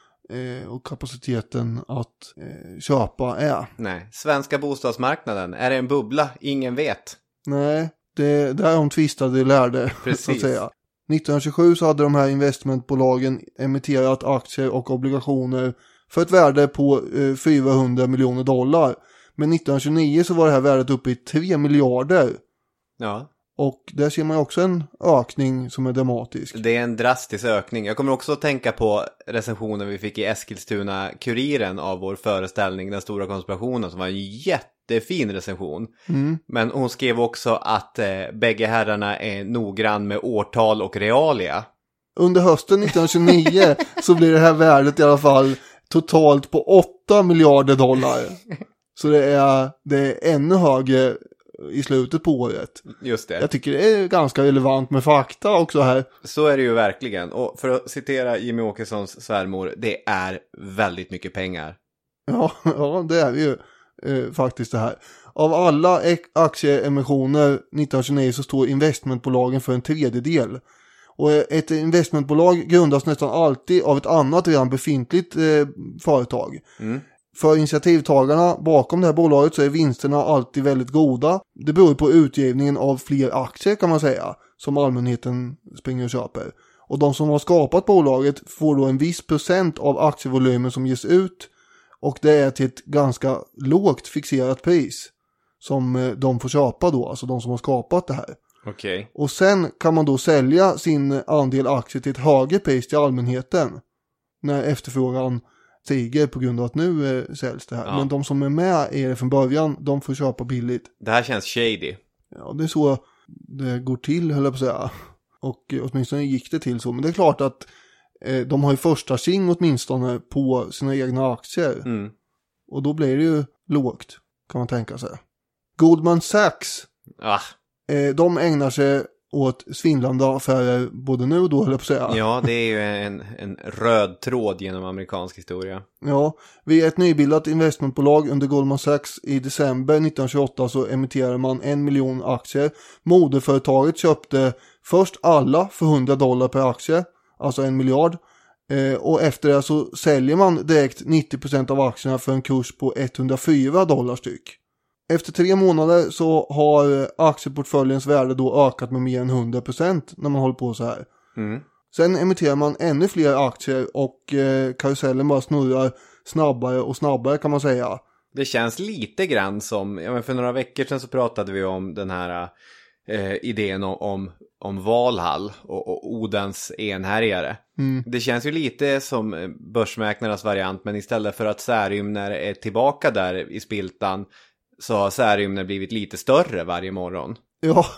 eh, och kapaciteten att eh, köpa är. Nej, svenska bostadsmarknaden, är det en bubbla? Ingen vet. Nej, det, det är de tvistade lärde. Precis. Så att säga. nittonhundratjugosju så hade de här investmentbolagen emitterat aktier och obligationer för ett värde på eh, fyrahundra miljoner dollar. Men nittonhundratjugonio så var det här värdet uppe i tre miljarder. Ja. Och där ser man också en ökning som är dramatisk. Det är en drastisk ökning. Jag kommer också att tänka på recensionen vi fick i Eskilstuna-Kuriren av vår föreställning Den stora konspirationen, som var en jättefin recension. Mm. Men hon skrev också att eh, bägge herrarna är noggrann med årtal och realia. Under hösten nittonhundratjugonio så blir det här värdet i alla fall totalt på åtta miljarder dollar. Så det är, det är ännu högre i slutet på året. Just det. Jag tycker det är ganska relevant med fakta också här. Så är det ju verkligen. Och för att citera Jimmy Åkessons svärmor, det är väldigt mycket pengar. Ja, ja det är ju eh, faktiskt det här. Av alla aktieemissioner nittonhundratjugonio så står investmentbolagen för en tredjedel. Och ett investmentbolag grundas nästan alltid av ett annat redan befintligt eh, företag. Mm. För initiativtagarna bakom det här bolaget så är vinsterna alltid väldigt goda. Det beror på utgivningen av fler aktier kan man säga, som allmänheten springer och köper. Och de som har skapat bolaget får då en viss procent av aktievolymen som ges ut. Och det är till ett ganska lågt fixerat pris som de får köpa då, alltså de som har skapat det här. Okej. Okay. Och sen kan man då sälja sin andel aktier till ett högre pris till allmänheten när efterfrågan stiger på grund av att nu eh, säljs det här. Ja. Men de som är med i det från början, de får köpa billigt. Det här känns shady. Ja, det är så det går till, höll jag på att säga. Och eh, åtminstone gick det till så. Men det är klart att eh, de har ju första sing åtminstone på sina egna aktier. Mm. Och då blir det ju lågt, kan man tänka sig. Goldman Sachs, ah. eh, de ägnar sig åt svindlande affärer både nu och då, höll jag på att säga. Ja, det är ju en, en röd tråd genom amerikansk historia. Ja, vid ett nybildat investmentbolag under Goldman Sachs i december nittonhundratjugoåtta så emitterade man en miljon aktier. Moderföretaget köpte först alla för hundra dollar per aktie, alltså en miljard. Eh, och efter det så säljer man direkt nittio procent av aktierna för en kurs på etthundrafyra dollar styck. Efter tre månader så har aktieportföljens värde då ökat med mer än hundra procent när man håller på så här. Mm. Sen emitterar man ännu fler aktier och eh, karusellen bara snurrar snabbare och snabbare kan man säga. Det känns lite grann som, ja, men för några veckor sedan så pratade vi om den här eh, idén om, om, om Valhall och, och Odens enhärjare. Mm. Det känns ju lite som börsmäklarnas variant, men istället för att särymner är tillbaka där i spiltan så har särymner blivit lite större varje morgon. Ja,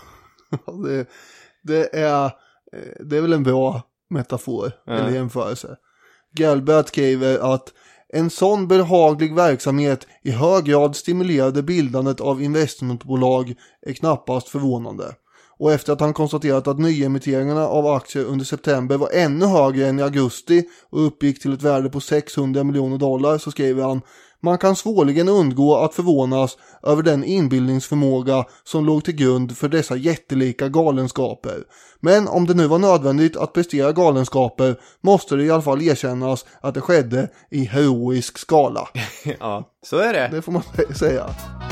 det, det, är, det är väl en bra metafor Ja. eller jämförelse. Galbraith skriver att en sån behaglig verksamhet i hög grad stimulerade bildandet av investmentbolag är knappast förvånande. Och efter att han konstaterat att nyemitteringarna av aktier under september var ännu högre än i augusti och uppgick till ett värde på sexhundra miljoner dollar, så skriver han: man kan svårligen undgå att förvånas över den inbildningsförmåga som låg till grund för dessa jättelika galenskaper. Men om det nu var nödvändigt att prestera galenskaper måste det i alla fall erkännas att det skedde i heroisk skala. Ja, så är det. Det får man säga.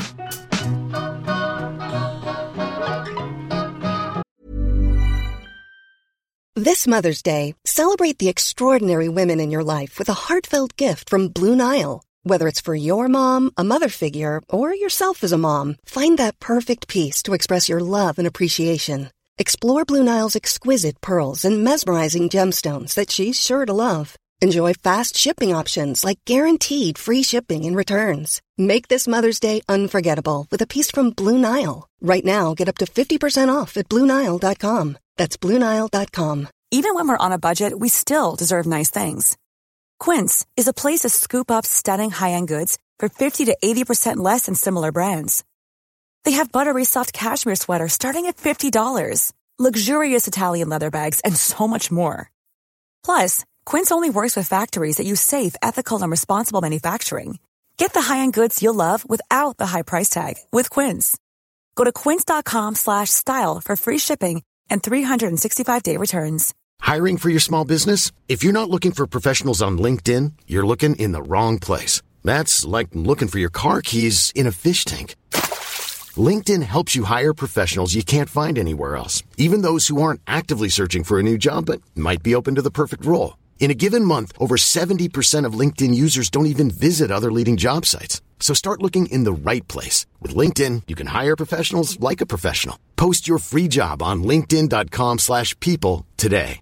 This Mother's Day, celebrate the extraordinary women in your life with a heartfelt gift from Blue Nile. Whether it's for your mom, a mother figure, or yourself as a mom, find that perfect piece to express your love and appreciation. Explore Blue Nile's exquisite pearls and mesmerizing gemstones that she's sure to love. Enjoy fast shipping options like guaranteed free shipping and returns. Make this Mother's Day unforgettable with a piece from Blue Nile. Right now, get up to fifty percent off at Blue Nile dot com. That's Blue Nile dot com. Even when we're on a budget, we still deserve nice things. Quince is a place to scoop up stunning high-end goods for fifty to eighty percent less than similar brands. They have buttery soft cashmere sweaters starting at fifty dollars, luxurious Italian leather bags, and so much more. Plus, Quince only works with factories that use safe, ethical, and responsible manufacturing. Get the high-end goods you'll love without the high price tag with Quince. Go to quince dot com slash style for free shipping and three sixty-five day returns. Hiring for your small business? If you're not looking for professionals on LinkedIn, you're looking in the wrong place. That's like looking for your car keys in a fish tank. LinkedIn helps you hire professionals you can't find anywhere else, even those who aren't actively searching for a new job but might be open to the perfect role. In a given month, over seventy percent of LinkedIn users don't even visit other leading job sites. So start looking in the right place. With LinkedIn, you can hire professionals like a professional. Post your free job on linkedin dot com slash people today.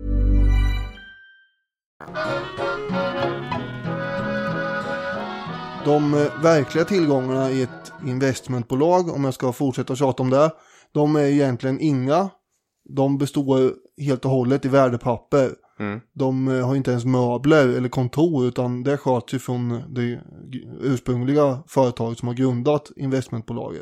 De eh, verkliga tillgångarna i ett investmentbolag, om jag ska fortsätta tjata om det, de är egentligen inga. De består helt och hållet i värdepapper. Mm. De eh, har inte ens möbler eller kontor, utan det sköts ju från det ursprungliga företaget som har grundat investmentbolaget.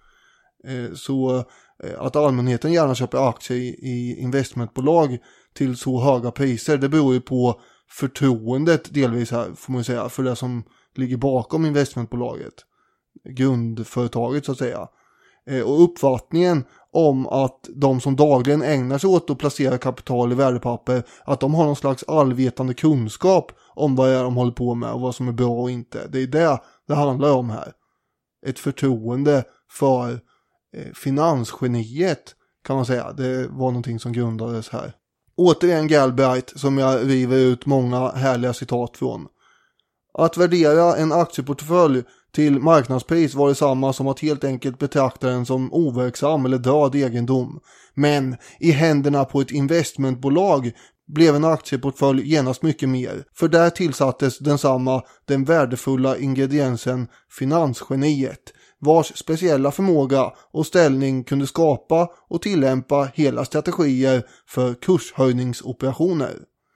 Eh, så eh, att allmänheten gärna köper aktier i, i investmentbolag till så höga priser, det beror ju på förtroendet delvis här, får man säga, för det som ligger bakom investmentbolaget, grundföretaget så att säga. Eh, och uppfattningen om att de som dagligen ägnar sig åt att placera kapital i värdepapper, att de har någon slags allvetande kunskap om vad det är de håller på med och vad som är bra och inte. Det är det det handlar om här. Ett förtroende för eh, finansgeniet, kan man säga. Det var någonting som grundades här. Återigen Galbraith, som jag river ut många härliga citat från. Att värdera en aktieportfölj till marknadspris var det samma som att helt enkelt betrakta den som overksam eller död egendom. Men i händerna på ett investmentbolag blev en aktieportfölj genast mycket mer. För där tillsattes densamma den värdefulla ingrediensen finansgeniet, vars speciella förmåga och ställning kunde skapa och tillämpa hela strategier för kurshöjningsoperationer.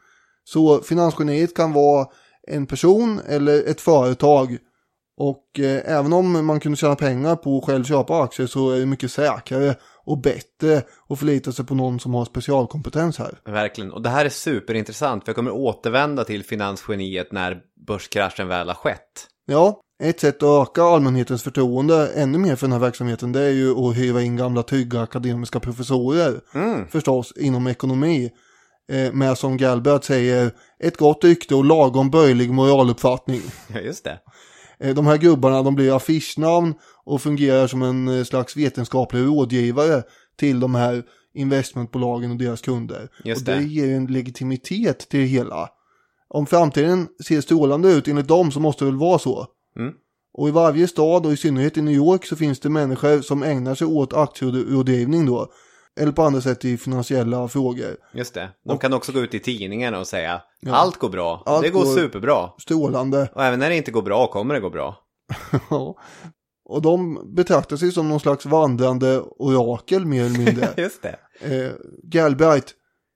Så finansgeniet kan vara en person eller ett företag, och eh, även om man kunde tjäna pengar på att själv köpa aktier, så är det mycket säkrare och bättre att förlita sig på någon som har specialkompetens här. Verkligen, och det här är superintressant, för jag kommer återvända till finansgeniet när börskraschen väl har skett. Ja, ett sätt att öka allmänhetens förtroende ännu mer för den här verksamheten, det är ju att hyra in gamla trygga akademiska professorer, mm. förstås inom ekonomi, eh, med som Galbraith säger, ett gott rykte och lagom böjlig moraluppfattning. Ja, just det. De här gubbarna, de blir affischnamn och fungerar som en slags vetenskaplig rådgivare till de här investmentbolagen och deras kunder. Just och det. det ger en legitimitet till det hela. Om framtiden ser strålande ut enligt dem, så måste det väl vara så. Mm. Och i varje stad, och i synnerhet i New York, så finns det människor som ägnar sig åt aktierådgivning då. Eller på andra sätt i finansiella frågor. Just det. De och, kan också gå ut i tidningen och säga ja, allt går bra. Allt det går, går superbra. Strålande. Och även när det inte går bra kommer det gå bra. Ja. Och de betraktar sig som någon slags vandrande orakel mer eller mindre. Just det. Eh, Galbraith.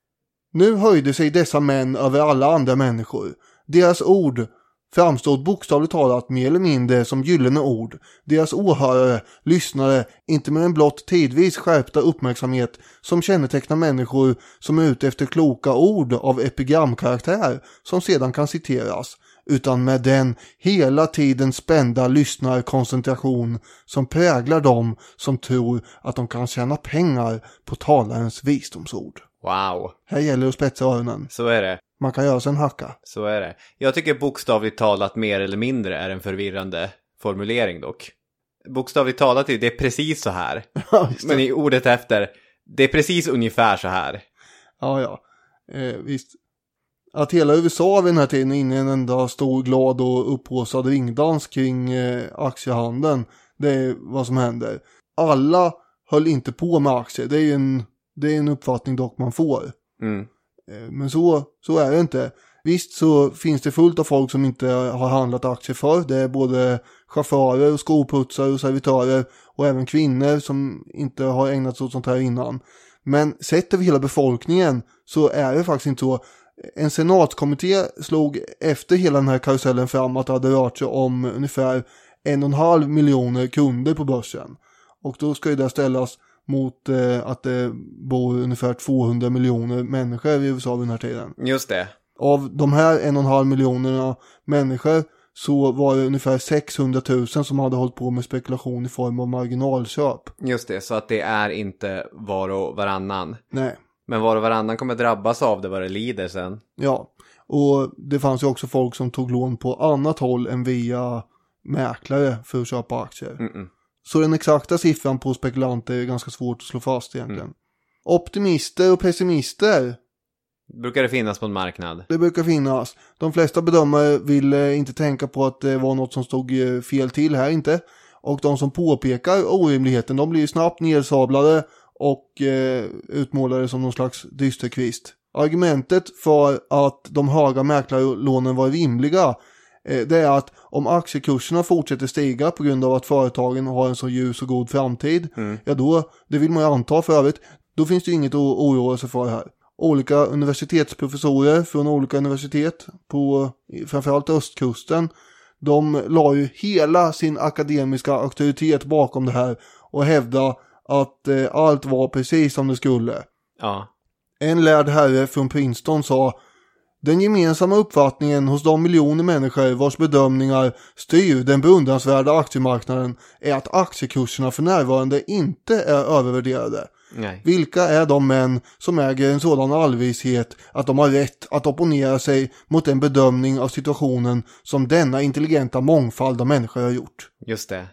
Nu höjde sig dessa män över alla andra människor. Deras ord framstod bokstavligt talat mer eller mindre som gyllene ord. Deras åhörare, lyssnare, inte med en blott tidvis skärpta uppmärksamhet som kännetecknar människor som är ute efter kloka ord av epigramkaraktär som sedan kan citeras, utan med den hela tiden spända lyssnarkoncentration som präglar dem som tror att de kan tjäna pengar på talarens visdomsord. Wow. Här gäller det att spetsa öronen. Så är det. Man kan göra sig en hacka. Så är det. Jag tycker bokstavligt talat mer eller mindre är en förvirrande formulering dock. Bokstavligt talat, det är precis så här. Ja, just det. Men i ordet efter, det är precis ungefär så här. Ja, ja. Eh, visst. Att hela U S A vid den här tiden är inne i en enda stor, glad och upphaussad ringdans kring eh, aktiehandeln. Det är vad som händer. Alla höll inte på med aktier. Det är en, det är en uppfattning dock man får. Mm. Men så, så är det inte. Visst så finns det fullt av folk som inte har handlat aktier för. Det är både chaufförer och skoputsare och servitörer och även kvinnor som inte har ägnat sig åt sånt här innan. Men sett över hela befolkningen så är det faktiskt inte så. En senatskommitté slog efter hela den här karusellen fram att det hade rört sig om ungefär en och en halv miljoner kunder på börsen. Och då ska ju det ställas mot eh, att det bor ungefär tvåhundra miljoner människor i U S A vid den här tiden. Just det. Av de här en och en halv miljonerna människor så var det ungefär sexhundratusen som hade hållit på med spekulation i form av marginalköp. Just det, så att det är inte var och varannan. Nej. Men var och varannan kommer drabbas av det vad det lider sen. Ja, och det fanns ju också folk som tog lån på annat håll än via mäklare för att köpa aktier. Mm-mm. Så den exakta siffran på spekulanter är ganska svårt att slå fast egentligen. Mm. Optimister och pessimister brukar det finnas på en marknad? Det brukar finnas. De flesta bedömare vill inte tänka på att det var något som stod fel till här inte. Och de som påpekar orimligheten, de blir snabbt nedsablade och eh, utmålade som någon slags dysterkvist. Argumentet för att de höga mäklarlånen var rimliga, eh, det är att om aktiekurserna fortsätter stiga på grund av att företagen har en så ljus och god framtid, mm. ja då, det vill man ju anta för övrigt, då finns det ju inget att oroa sig för här. Olika universitetsprofessorer från olika universitet på framförallt östkusten, de la ju hela sin akademiska auktoritet bakom det här och hävda att eh, allt var precis som det skulle. Ja. En lärd herre från Princeton sa: den gemensamma uppfattningen hos de miljoner människor vars bedömningar styr den beundransvärda aktiemarknaden är att aktiekurserna för närvarande inte är övervärderade. Nej. Vilka är de män som äger en sådan allvishet att de har rätt att opponera sig mot en bedömning av situationen som denna intelligenta mångfald av människor har gjort? Just det.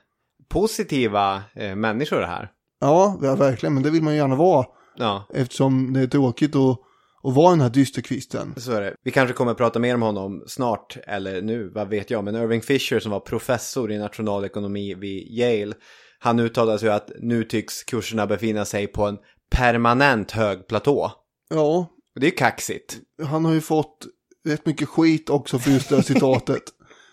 Positiva eh, människor det här. Ja, ja, verkligen. Men det vill man ju gärna vara. Ja. Eftersom det är tråkigt att, att vara den här dysterkvisten. Så är det. Vi kanske kommer att prata mer om honom snart. Eller nu, vad vet jag. Men Irving Fisher som var professor i nationalekonomi vid Yale. Han uttalade ju att nu tycks kurserna befinna sig på en permanent hög platå. Ja. Det är kaxigt. Han har ju fått rätt mycket skit också för just det här citatet.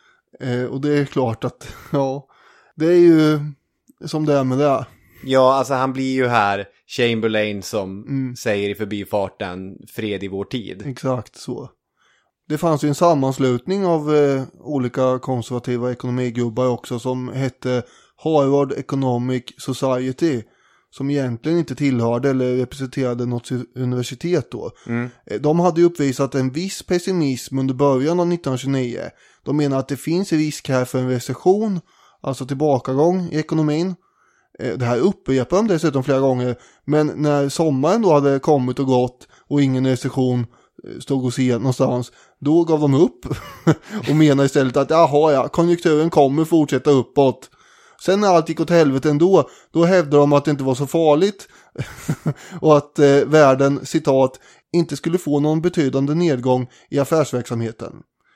eh, och det är klart att, ja, det är ju som det är med det. Ja, alltså han blir ju här Chamberlain som mm. säger i förbifarten fred i vår tid. Exakt så. Det fanns ju en sammanslutning av eh, olika konservativa ekonomigubbar också som hette Harvard Economic Society, som egentligen inte tillhörde eller representerade något universitet då. Mm. De hade ju uppvisat en viss pessimism under början av nittonhundratjugonio. De menar att det finns risk här för en recession, alltså tillbakagång i ekonomin. Det här upprepar de dessutom flera gånger, men när sommaren då hade kommit och gått och ingen recession stod och se någonstans, då gav de upp och menar istället att jaha ja, konjunkturen kommer fortsätta uppåt. Sen när allt gick åt helvete ändå, då hävdade de att det inte var så farligt och att eh, världen, citat, inte skulle få någon betydande nedgång i affärsverksamheten.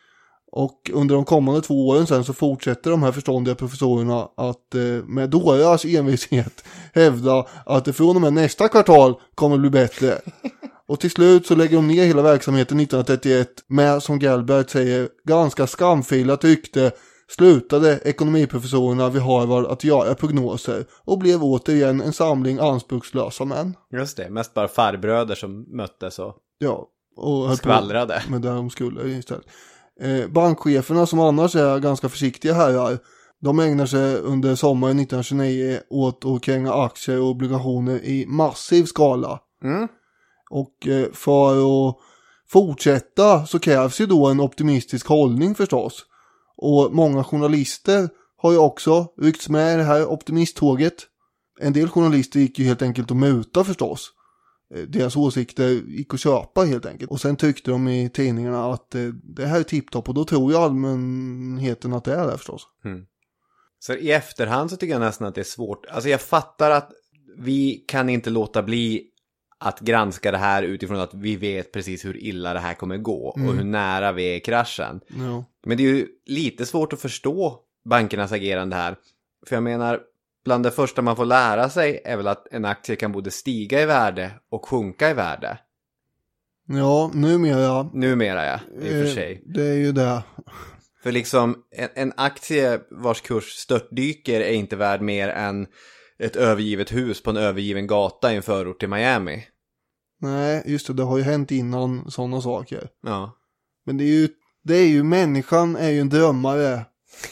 Och under de kommande två åren sen så fortsätter de här förståndiga professorerna att eh, med dåras envishet hävda att det från och med nästa kvartal kommer bli bättre. Och till slut så lägger de ner hela verksamheten nittonhundratrettioett med, som Galbraith säger, ganska skamfila tyckte slutade ekonomiprofessorerna vid Harvard att göra prognoser och blev återigen en samling anspråkslösa män. Just det, mest bara farbröder som möttes och, ja, och höll skvallrade. på med där de skulle istället. Eh, bankcheferna som annars är ganska försiktiga herrar, de ägnar sig under sommaren nittonhundratjugonio åt att kränga aktier och obligationer i massiv skala. Mm. Och eh, för att fortsätta så krävs ju då en optimistisk hållning förstås. Och många journalister har ju också ryckts med i det här optimisttåget. En del journalister gick ju helt enkelt att muta förstås. Deras åsikter gick att köpa helt enkelt. Och sen tyckte de i tidningarna att det här är tipptopp, och då tror ju allmänheten att det är det förstås. Mm. Så i efterhand så tycker jag nästan att det är svårt. Alltså jag fattar att vi kan inte låta bli att granska det här utifrån att vi vet precis hur illa det här kommer gå mm. och hur nära vi är kraschen. Ja. Men det är ju lite svårt att förstå bankernas agerande här. För jag menar, bland det första man får lära sig är väl att en aktie kan både stiga i värde och sjunka i värde. Ja, numera. Numera ja, i och för sig. Det är ju det. För liksom en, en aktie vars kurs störtdyker är inte värd mer än ett övergivet hus på en övergiven gata i en förort till Miami. Nej, just det, det har ju hänt innan sådana saker. Ja. Men det är ju, det är ju människan är ju en drömmare.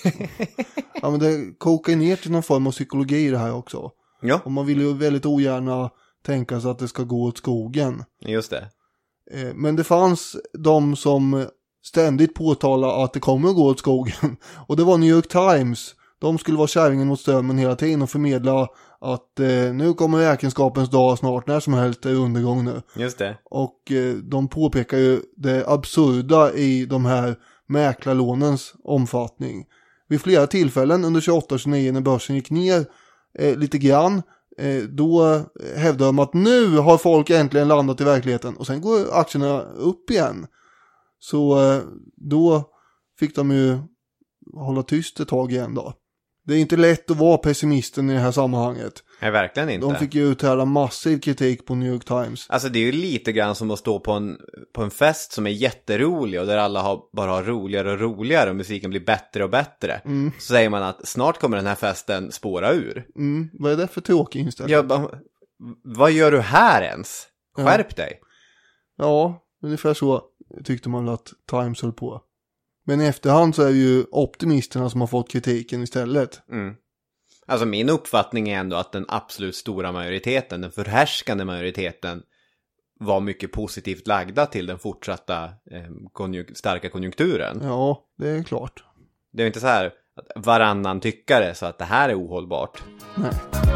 Ja, men det kokar ner till någon form av psykologi i det här också. Ja. Och man vill ju väldigt ogärna tänka sig att det ska gå åt skogen. Just det. Men det fanns de som ständigt påtalade att det kommer att gå åt skogen. Och det var New York Times. De skulle vara kärringen mot strömmen hela tiden och förmedla att eh, nu kommer räkenskapens dag snart, när som helst är undergång nu. Just det. Och eh, de påpekar ju det absurda i de här mäklarlånens omfattning. Vid flera tillfällen under tjugoåtta tjugonio när börsen gick ner eh, lite grann, eh, då hävdar de att nu har folk äntligen landat i verkligheten. Och sen går aktierna upp igen. Så eh, då fick de ju hålla tyst ett tag igen då. Det är inte lätt att vara pessimisten i det här sammanhanget. Nej, verkligen inte. De fick ju uthärda massiv kritik på New York Times. Alltså det är ju lite grann som att stå på en, på en fest som är jätterolig och där alla har, bara har roligare och roligare och musiken blir bättre och bättre. Mm. Så säger man att snart kommer den här festen spåra ur. Mm. Vad är det för tråkig inställning? Ja, vad gör du här ens? Skärp ja. dig. Ja, ungefär så tyckte man väl att Times höll på. Men i efterhand så är det ju optimisterna som har fått kritiken istället. Mm. Alltså min uppfattning är ändå att den absolut stora majoriteten, den förhärskande majoriteten, var mycket positivt lagda till den fortsatta eh, konjunk- starka konjunkturen. Ja, det är klart. Det är inte så här att varannan tyckare så att det här är ohållbart. Nej.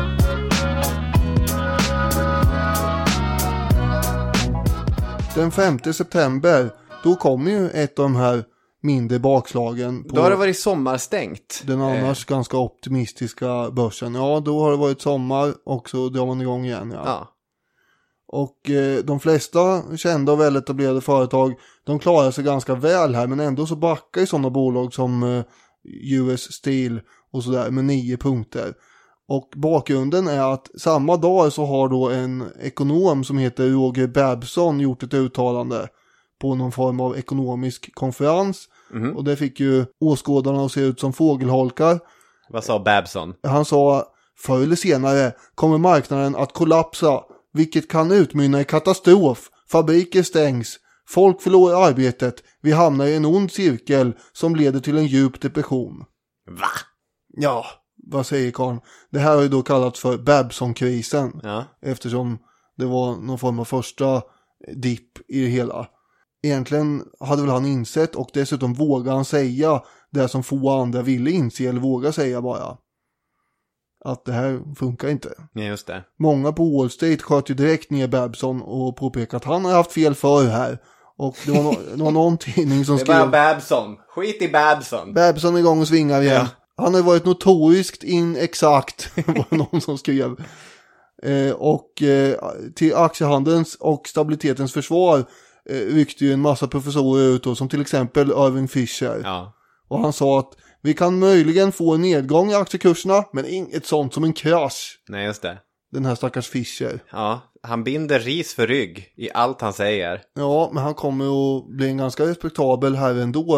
Den femte september, då kommer ju ett av de här mindre bakslagen på då har det varit sommarstängt. Den annars eh. ganska optimistiska börsen. Ja, då har det varit sommar och så drar man igång igen. Ja. ja. Och eh, de flesta kända och väletablerade företag, de klarar sig ganska väl här, men ändå så backar i sådana bolag som eh, U S Steel och sådär med nio punkter. Och bakgrunden är att samma dag så har då en ekonom som heter Roger Babson gjort ett uttalande på någon form av ekonomisk konferens. Mm. Och det fick ju åskådarna att se ut som fågelholkar. Vad sa Babson? Han sa, förr eller senare kommer marknaden att kollapsa, vilket kan utmynna i katastrof. Fabriker stängs, folk förlorar arbetet, vi hamnar i en ond cirkel som leder till en djup depression. Va? Ja, vad säger Karl? Det här har ju då kallats för Babson-krisen. Ja. Eftersom det var någon form av första dipp i det hela. Egentligen hade väl han insett, och dessutom vågade han säga det som få andra ville inse eller våga säga bara. Att det här funkar inte. Ja, just det. Många på Wall Street sköt ju direkt ner Babson och påpekade att han har haft fel för här. Och det var, no- det var någon tidning som det skrev... Det var Babson. Skit i Babson. Babson är igång och svingar igen. Ja. Han har varit notoriskt inexakt, var någon som skrev. Eh, och eh, till aktiehandelns och stabilitetens försvar eh, ryckte ju en massa professorer ut då, som till exempel Irving Fisher. Ja. Och han sa att vi kan möjligen få en nedgång i aktiekurserna, men inget sånt som en krasch. Nej, just det. Den här stackars Fisher. Ja, han binder ris för rygg i allt han säger. Ja, men han kommer att bli en ganska respektabel här ändå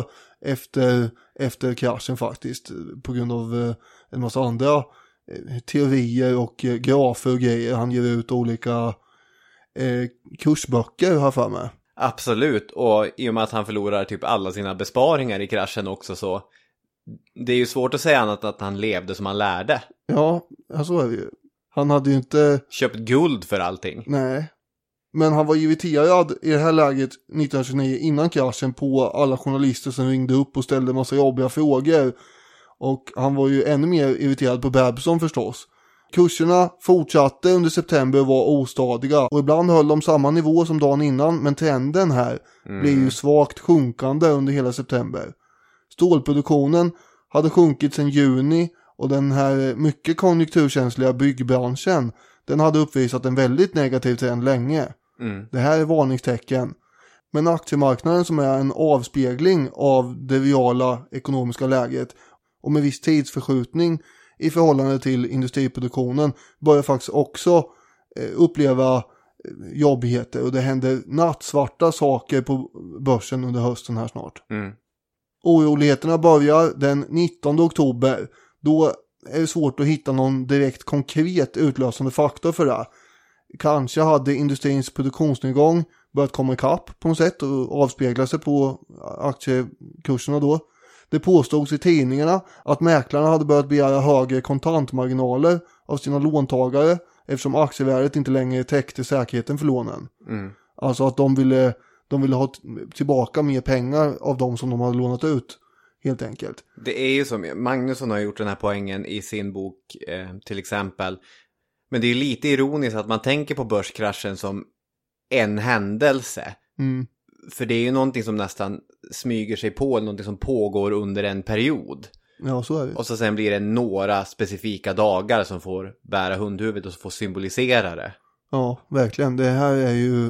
efter, efter kraschen faktiskt. På grund av eh, en massa andra eh, teorier och eh, grafer och grejer. Han ger ut olika eh, kursböcker här för mig. Absolut, och i och med att han förlorar typ alla sina besparingar i kraschen också, så det är ju svårt att säga annat att han levde som han lärde. Ja, så är det ju. Han hade ju inte... köpt guld för allting. Nej. Men han var irriterad i det här läget nittonhundratjugonio innan kraschen på alla journalister som ringde upp och ställde en massa jobbiga frågor. Och han var ju ännu mer irriterad på Babson förstås. Kurserna fortsatte under september och var ostadiga. Och ibland höll de samma nivå som dagen innan. Men trenden här mm. blev ju svagt sjunkande under hela september. Stålproduktionen hade sjunkit sedan juni. Och den här mycket konjunkturkänsliga byggbranschen, den hade uppvisat en väldigt negativ trend länge. Mm. Det här är varningstecken. Men aktiemarknaden, som är en avspegling av det reala ekonomiska läget och med viss tidsförskjutning i förhållande till industriproduktionen, börjar faktiskt också uppleva jobbigheter. Och det händer nattsvarta saker på börsen under hösten här snart. Mm. Oroligheterna börjar den nittonde oktober. Då är det svårt att hitta någon direkt konkret utlösande faktor för det. Kanske hade industrins produktionsnedgång börjat komma ikapp på något sätt och avspegla sig på aktiekurserna då. Det påstods i tidningarna att mäklarna hade börjat begära högre kontantmarginaler av sina låntagare eftersom aktievärdet inte längre täckte säkerheten för lånen. Mm. Alltså att de ville, de ville ha t- tillbaka mer pengar av de som de hade lånat ut. Helt enkelt. Det är ju som Magnusson har gjort den här poängen i sin bok eh, till exempel. Men det är ju lite ironiskt att man tänker på börskraschen som en händelse. Mm. För det är ju någonting som nästan smyger sig på, eller någonting som pågår under en period. Ja, så är det. Och så sen blir det några specifika dagar som får bära hundhuvudet och får symbolisera det. Ja, verkligen. Det här är ju,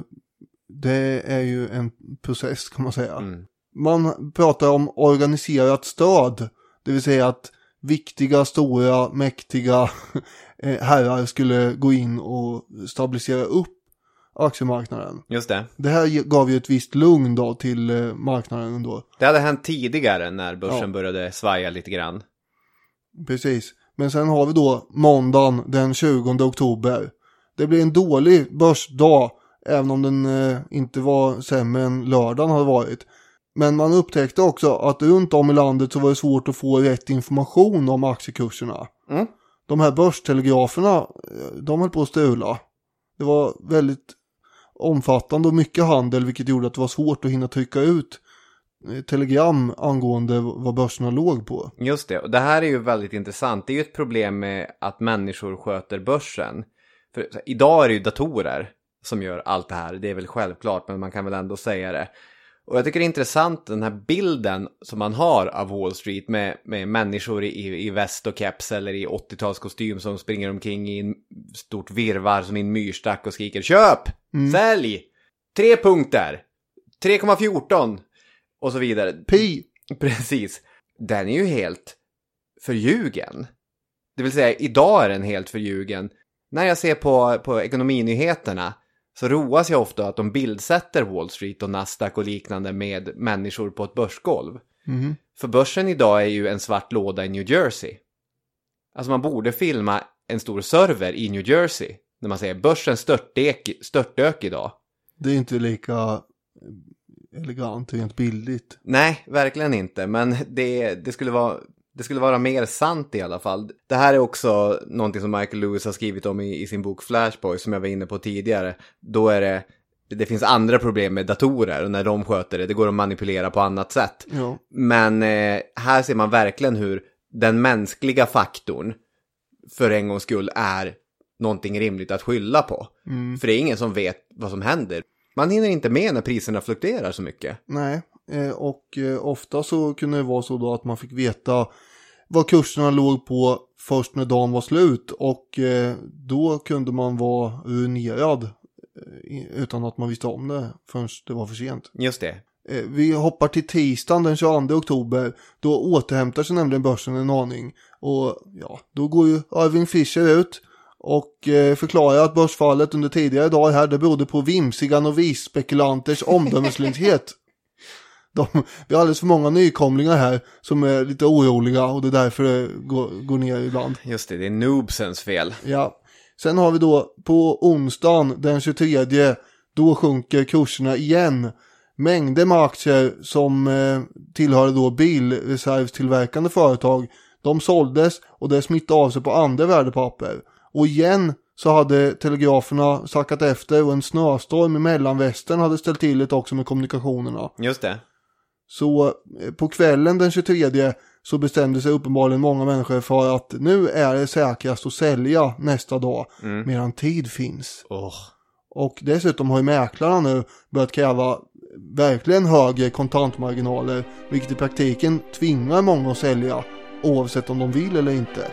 det är ju en process kan man säga. Mm. Man pratar om organiserat stöd, det vill säga att viktiga, stora, mäktiga herrar skulle gå in och stabilisera upp aktiemarknaden. Just det. Det här gav ju ett visst lugn då till marknaden då. Det hade hänt tidigare när börsen ja. började svaja lite grann. Precis. Men sen har vi då måndagen den tjugonde oktober. Det blir en dålig börsdag, även om den eh, inte var sämre än lördagen hade varit. Men man upptäckte också att runt om i landet så var det svårt att få rätt information om aktiekurserna. Mm. De här börstelegraferna, de höll på att strula. Det var väldigt omfattande och mycket handel, vilket gjorde att det var svårt att hinna trycka ut telegram angående vad börserna låg på. Just det, och det här är ju väldigt intressant. Det är ju ett problem med att människor sköter börsen. För idag är det ju datorer som gör allt det här. Det är väl självklart, men man kan väl ändå säga det. Och jag tycker det är intressant den här bilden som man har av Wall Street med, med människor i, i väst och keps eller i åttiotalskostym som springer omkring i en stort virvar som i en myrstack och skriker köp, mm. sälj, tre punkter, tre komma fjorton och så vidare. Pi. Precis. Den är ju helt förljugen. Det vill säga, idag är den helt förljugen. När jag ser på, på ekonominyheterna så roas jag ofta att de bildsätter Wall Street och Nasdaq och liknande med människor på ett börsgolv. Mm. För börsen idag är ju en svart låda i New Jersey. Alltså man borde filma en stor server i New Jersey när man säger börsen störtdök, störtdök idag. Det är inte lika elegant rent billigt. Nej, verkligen inte. Men det, det skulle vara... Det skulle vara mer sant i alla fall. Det här är också någonting som Michael Lewis har skrivit om i, i sin bok Flashboy som jag var inne på tidigare. Då är det, det finns andra problem med datorer och när de sköter det, det går att manipulera på annat sätt. Ja. Men eh, här ser man verkligen hur den mänskliga faktorn för en gångs skull är någonting rimligt att skylla på. Mm. För det är ingen som vet vad som händer. Man hinner inte med när priserna fluktuerar så mycket. Nej. Och ofta så kunde det vara så då att man fick veta vad kurserna låg på först när dagen var slut. Och då kunde man vara ruinerad utan att man visste om det förrän det var för sent. Just det. Vi hoppar till tisdagen den tjugoandra oktober. Då återhämtar sig nämligen börsen en aning. Och ja, då går ju Irving Fisher ut och förklarar att börsfallet under tidigare dagar här det berodde på vimsiga novisspekulanters omdömeslöshet. De, vi har alldeles för många nykomlingar här som är lite oroliga och det är därför det går, går ner ibland. Just det, det är noobsens fel. Ja. Sen har vi då på onsdagen den tjugotredje, då sjunker kurserna igen. Mängder med aktier som eh, tillhör då bilreservtillverkande företag, de såldes och det smittade av sig på andra värdepapper. Och igen så hade telegraferna sackat efter och en snöstorm i mellanvästern hade ställt till det också med kommunikationerna. Just det. Så eh, på kvällen den tjugotredje så bestämde sig uppenbarligen många människor för att nu är det säkrast att sälja nästa dag mm. medan tid finns. Oh. Och dessutom har ju mäklarna nu börjat kräva verkligen högre kontantmarginaler, vilket i praktiken tvingar många att sälja oavsett om de vill eller inte.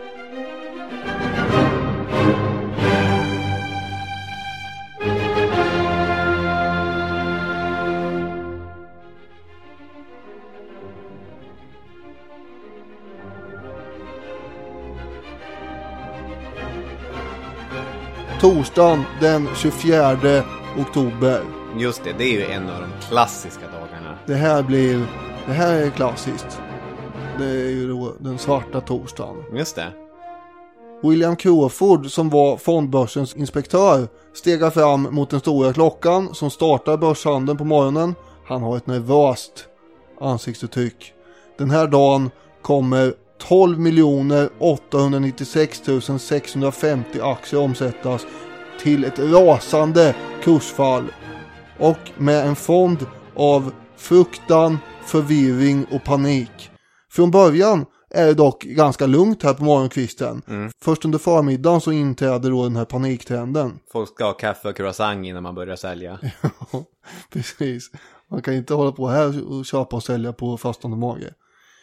Torsdagen den tjugofjärde oktober. Just det, det är ju en av de klassiska dagarna. Det här blir, det här är klassiskt. Det är ju då den svarta torsdagen. Just det. William Crawford, som var fondbörsens inspektör, stegar fram mot den stora klockan som startar börshandeln på morgonen. Han har ett nervöst ansiktsuttryck. Den här dagen kommer tolv miljoner åttahundranittiosex tusen sexhundrafemtio aktier omsättas till ett rasande kursfall. Och med en fond av fruktan, förvirring och panik. Från början är det dock ganska lugnt här på morgonkvisten. Mm. Först under förmiddagen så inträder då den här paniktrenden. Folk ska ha kaffe och croissant innan man börjar sälja. Ja, precis. Man kan inte hålla på här och köpa och sälja på fastande mage.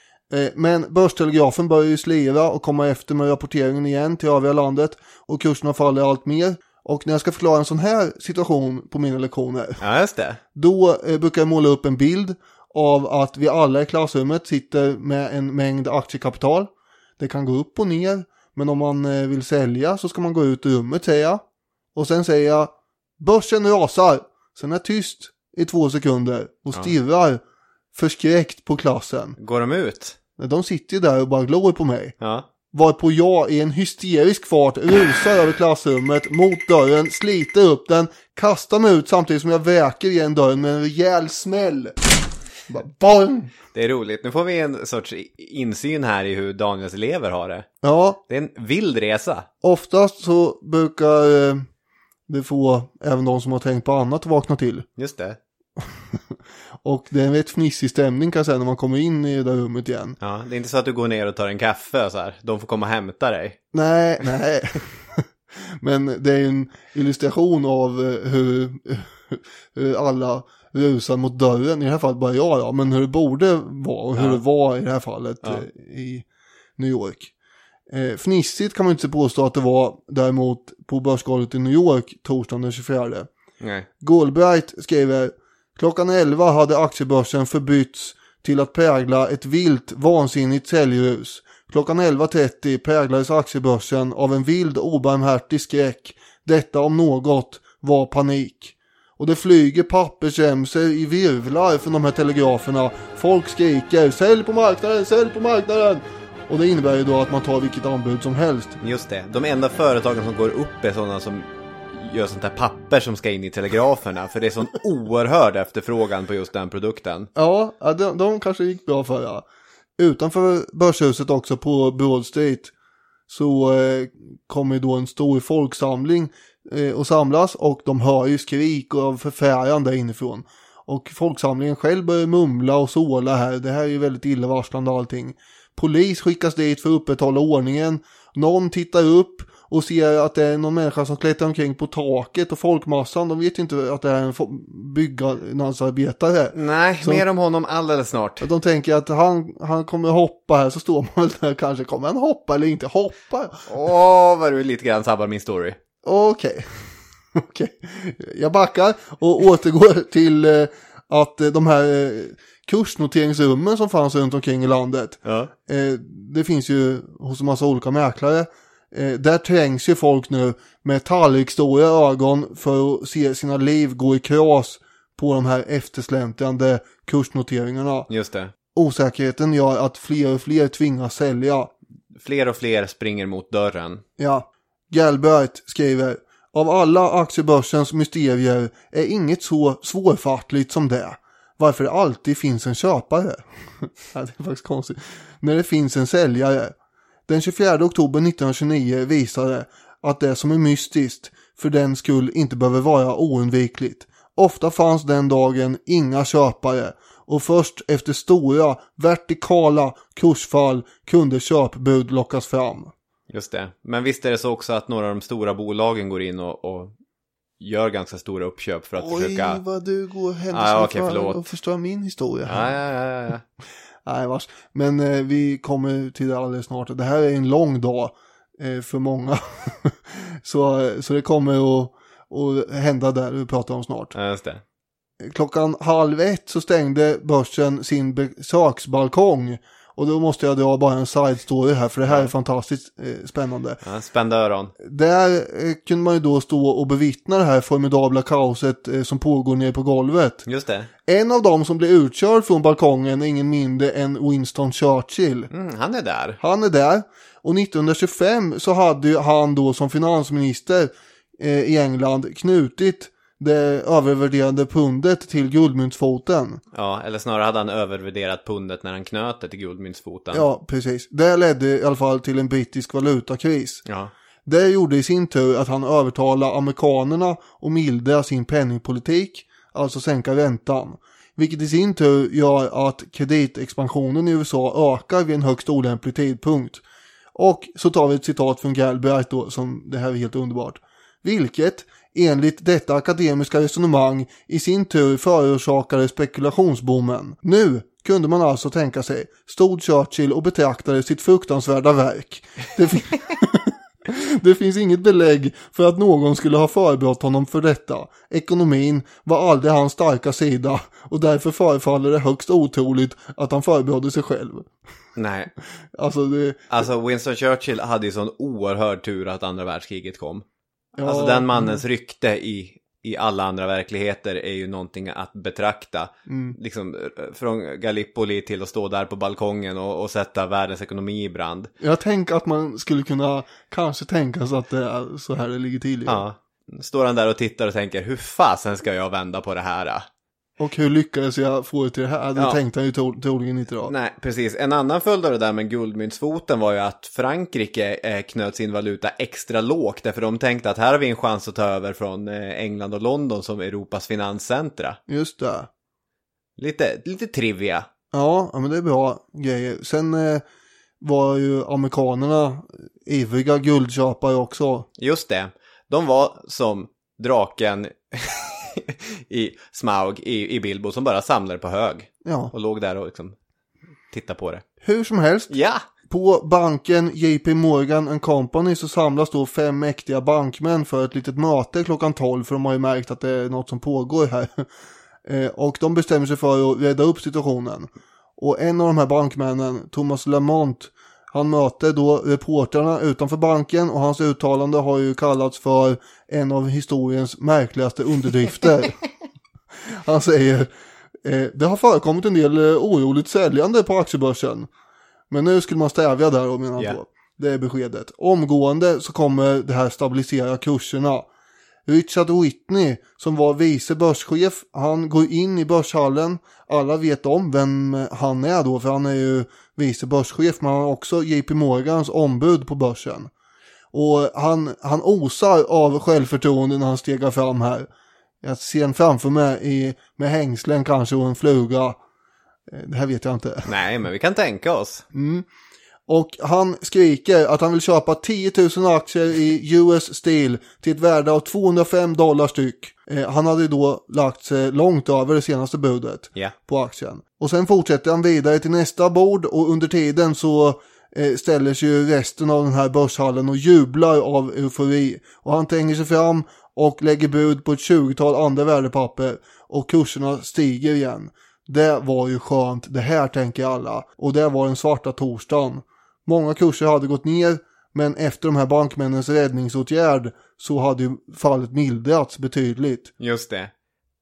Men börstelegrafen börjar ju slira och komma efter med rapporteringen igen till övriga landet. Och kurserna faller allt mer. Och när jag ska förklara en sån här situation på mina lektioner. Ja, just det. Då eh, brukar jag måla upp en bild av att vi alla i klassrummet sitter med en mängd aktiekapital. Det kan gå upp och ner. Men om man eh, vill sälja så ska man gå ut ur rummet, säger jag. Och sen säger jag: börsen rasar. Sen är jag tyst i två sekunder och stirrar ja. förskräckt på klassen. Går de ut? De sitter ju där och bara glor på mig. Ja. Varpå jag i en hysterisk fart rusar över klassrummet mot dörren, sliter upp den, kastar mig ut samtidigt som jag väker igen dörren med en rejäl smäll. Bara, bang! Det är roligt. Nu får vi en sorts insyn här i hur Daniels elever har det. Ja. Det är en vild resa. Oftast så brukar eh, det få även de som har tänkt på annat vakna till. Just det. Och det är en rätt fnissig stämning kan jag säga när man kommer in i det där rummet igen. Ja, det är inte så att du går ner och tar en kaffe och så här. De får komma och hämta dig. Nej, nej. Men det är en illustration av hur, hur alla rusar mot dörren. I det här fallet bara jag då. Men hur det borde vara och hur ja. det var i det här fallet ja. i New York. Eh, fnissigt kan man inte påstå att det var däremot på börsgolvet i New York torsdagen den tjugofjärde. Nej. Goldbright skriver: klockan elva hade aktiebörsen förbytts till att prägla ett vilt, vansinnigt säljrus. Klockan elva trettio präglades aktiebörsen av en vild, obarmhärtig skräck. Detta om något var panik. Och det flyger pappersremsor i virvlar från de här telegraferna. Folk skriker: sälj på marknaden, sälj på marknaden! Och det innebär ju då att man tar vilket anbud som helst. Just det. De enda företagen som går upp är sådana som gör sånt här papper som ska in i telegraferna. För det är sån oerhörd efterfrågan på just den produkten. Ja, de, de kanske gick bra för ja. Utanför börshuset också på Broad Street så eh, kommer då en stor folksamling eh, och samlas. Och de hör ju skrik av förfäran där inifrån. Och folksamlingen själv börjar mumla och såla här. Det här är ju väldigt illavarslande allting. Polis skickas dit för att upprätthålla ordningen. Någon tittar upp och ser att det är någon människa som klättrar omkring på taket. Och folkmassan, de vet ju inte att det är en byggnadsarbetare. Nej, så, mer om honom alldeles snart. De tänker att han, han kommer hoppa här. Så står man där kanske, kommer han hoppa eller inte hoppa? Åh, vad du lite grann sabbar min story. Okej. Okay. Okej. Okay. Jag backar och återgår till eh, att eh, de här... Eh, kursnoteringsrummen som fanns runt omkring i landet. Ja. Eh, det finns ju hos en massa olika mäklare. Eh, där trängs ju folk nu med tallrikstora ögon för att se sina liv gå i kras på de här eftersläntrande kursnoteringarna. Just det. Osäkerheten gör att fler och fler tvingas sälja. Fler och fler springer mot dörren. Ja. Galbraith skriver: av alla aktiebörsens mysterier är inget så svårfattligt som det. Varför det alltid finns en köpare. Ja, det är faktiskt konstigt. När det finns en säljare. Den tjugofjärde oktober nittonhundratjugonio visade att det som är mystiskt för den skull inte behöver vara oundvikligt. Ofta fanns den dagen inga köpare och först efter stora vertikala kursfall kunde köpbud lockas fram. Just det. Men visst är det så också att några av de stora bolagen går in och, och gör ganska stora uppköp för att Oj, försöka... Oj, vad du går händelser ah, okay, för att förstå min historia här. Ja, ja, ja, ja. Nej, vars. Men eh, vi kommer till det alldeles snart. Det här är en lång dag eh, för många. så, så det kommer att, att hända där vi pratar om snart. Ja, just det. Klockan halv ett så stängde börsen sin besöksbalkong. Och då måste jag dra bara en side story här, för det här är fantastiskt eh, spännande. Ja, spända öron. Där eh, kunde man ju då stå och bevittna det här formidabla kaoset eh, som pågår nere på golvet. Just det. En av dem som blev utkörd från balkongen är ingen mindre än Winston Churchill. Mm, han är där. Han är där. Och nittonhundratjugofem så hade han då som finansminister eh, i England knutit det övervärderade pundet till guldmyntsfoten. Ja, eller snarare hade han övervärderat pundet när han knöt det till guldmyntsfoten. Ja, precis. Det ledde i alla fall till en brittisk valutakris. Ja. Det gjorde i sin tur att han övertalade amerikanerna och mildra sin penningpolitik, alltså sänka räntan. Vilket i sin tur gör att kreditexpansionen i U S A ökar vid en högst olämplig tidpunkt. Och så tar vi ett citat från Galbraith då, som det här är helt underbart. Vilket, enligt detta akademiska resonemang, i sin tur förorsakade spekulationsboomen. Nu kunde man alltså tänka sig, stod Churchill och betraktade sitt fruktansvärda verk. Det, fin- det finns inget belägg för att någon skulle ha förberett honom för detta. Ekonomin var aldrig hans starka sida och därför förefaller det högst otroligt att han förberedde sig själv. Nej. Alltså, det... alltså Winston Churchill hade ju sån oerhörd tur att andra världskriget kom. Ja, alltså den mannens rykte i, i alla andra verkligheter är ju någonting att betrakta. Mm. Liksom från Gallipoli till att stå där på balkongen och, och sätta världens ekonomi i brand. Jag tänker att man skulle kunna kanske tänka sig att det är så här det ligger till. Ja, står han där och tittar och tänker, hur fasen ska jag vända på det här? Och hur lyckades jag få det till det här? Det ja. tänkte han ju tro- troligen inte då. Nej, precis. En annan följd av det där med guldmyntsfoten var ju att Frankrike eh, knöt sin valuta extra lågt. Därför de tänkte att här har vi en chans att ta över från eh, England och London som Europas finanscentra. Just det. Lite, lite trivia. Ja, men det är bra grejer. Sen eh, var ju amerikanerna ivriga guldköpare också. Just det. De var som draken i Smaug i, i Bilbo som bara samlade på hög. Ja. Och låg där och liksom tittade på det. Hur som helst. Ja. På banken J P Morgan and Company så samlas då fem mäktiga bankmän för ett litet möte klockan tolv. För de har ju märkt att det är något som pågår här. Och de bestämmer sig för att rädda upp situationen. Och en av de här bankmännen, Thomas Lamont, han möter då reporterna utanför banken och hans uttalande har ju kallats för en av historiens märkligaste underdrifter. Han säger, eh, det har förekommit en del eh, oroligt säljande på aktiebörsen. Men nu skulle man stävja där och menar yeah. på. Det är beskedet. Omgående så kommer det här stabilisera kurserna. Richard Whitney som var vice börschef, han går in i börshallen. Alla vet om vem han är då, för han är ju vice börschef, men han är också J P Morgans ombud på börsen. Och han, han osar av självförtroende när han stegar fram här. Jag ser en framför mig i, med hängslen kanske och en fluga. Det här vet jag inte. Nej, men vi kan tänka oss. Mm. Och han skriker att han vill köpa tio tusen aktier i U S Steel till ett värde av tvåhundrafem dollar styck. Eh, han hade då lagt sig långt över det senaste budet yeah. på aktien. Och sen fortsätter han vidare till nästa bord och under tiden så eh, ställer sig ju resten av den här börshallen och jublar av eufori. Och han tränger sig fram och lägger bud på ett tjugotal andra värdepapper och kurserna stiger igen. Det var ju skönt, det här tänker alla. Och det var den svarta torsdagen. Många kurser hade gått ner, men efter de här bankmännens räddningsåtgärd så hade ju fallet mildrats betydligt. Just det.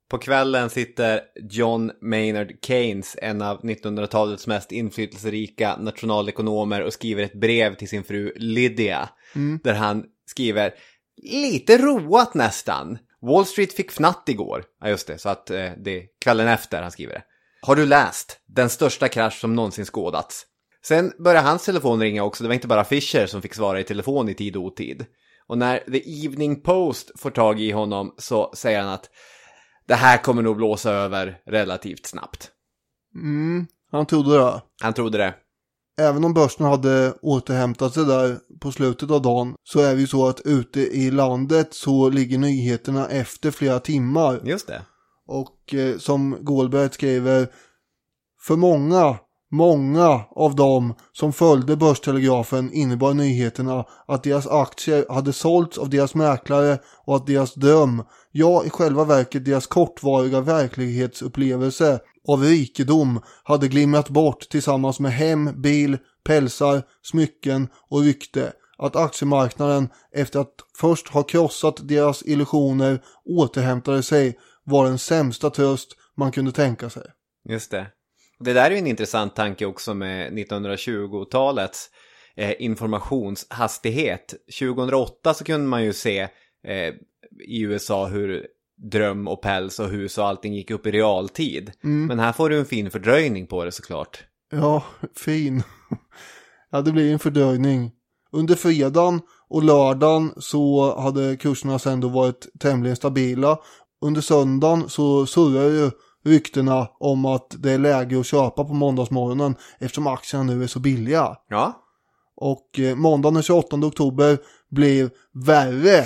På kvällen sitter John Maynard Keynes, en av nittonhundratalets mest inflytelserika nationalekonomer, och skriver ett brev till sin fru Lydia. Mm. Där han skriver, lite roat nästan. Wall Street fick fnatt igår. Ja just det, så att eh, det är kvällen efter han skriver det. Har du läst? Den största krasch som någonsin skådats. Sen börjar hans telefon ringa också. Det var inte bara Fisher som fick svara i telefon i tid och otid. Och när The Evening Post får tag i honom så säger han att det här kommer nog blåsa över relativt snabbt. Mm, han trodde det. Han trodde det. Även om börsen hade återhämtat sig där på slutet av dagen, så är det ju så att ute i landet så ligger nyheterna efter flera timmar. Just det. Och eh, som Goldberg skriver, för många, många av dem som följde börstelegrafen innebar nyheterna att deras aktier hade sålts av deras mäklare och att deras dröm, ja i själva verket deras kortvariga verklighetsupplevelse av rikedom hade glimrat bort tillsammans med hem, bil, pälsar, smycken och rykte. Att aktiemarknaden efter att först ha krossat deras illusioner återhämtade sig var den sämsta tröst man kunde tänka sig. Just det. Det där är ju en intressant tanke också med nittonhundratjugotalets eh, informationshastighet. tjugohundraåtta så kunde man ju se eh, i U S A hur dröm och päls och hus och allting gick upp i realtid. Mm. Men här får du en fin fördröjning på det såklart. Ja, fin. Ja, det blir en fördröjning. Under fredagen och lördagen så hade kurserna sen då varit tämligen stabila. Under söndagen så surrar ju ryktena om att det är läge att köpa på måndagsmorgonen eftersom aktierna nu är så billiga. Ja. Och eh, måndagen den tjugoåttonde oktober blir värre.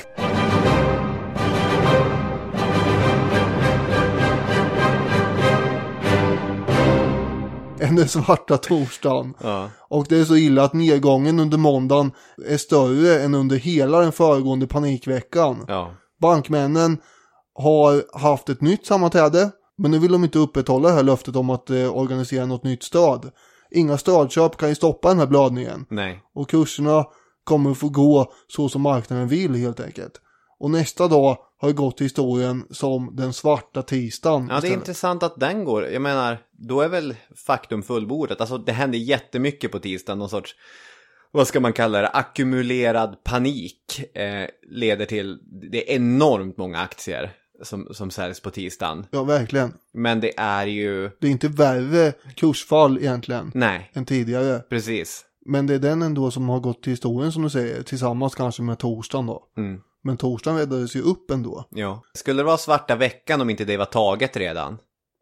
Än den svarta torsdagen. Ja. Och det är så illa att nedgången under måndagen är större än under hela den föregående panikveckan. Ja. Bankmännen har haft ett nytt sammanträde, men nu vill de inte upprätthålla det här löftet om att eh, organisera något nytt stöd. Inga stödköp kan ju stoppa den här blödningen. Nej. Och kurserna kommer att få gå så som marknaden vill helt enkelt. Och nästa dag har det gått till historien som den svarta tisdagen. Ja, det är intressant att den går. Jag menar, då är väl faktum fullbordat. Alltså det händer jättemycket på tisdagen. Någon sorts, vad ska man kalla det, ackumulerad panik eh, leder till, det är enormt många aktier som, som säljs på tisdagen. Ja, verkligen. Men det är ju... Det är inte värre kursfall egentligen. Nej. Än tidigare. Precis. Men det är den ändå som har gått till historien som du säger. Tillsammans kanske med torsdagen då. Mm. Men torsdagen räddades ju upp ändå. Ja. Skulle det vara svarta veckan om inte det var taget redan?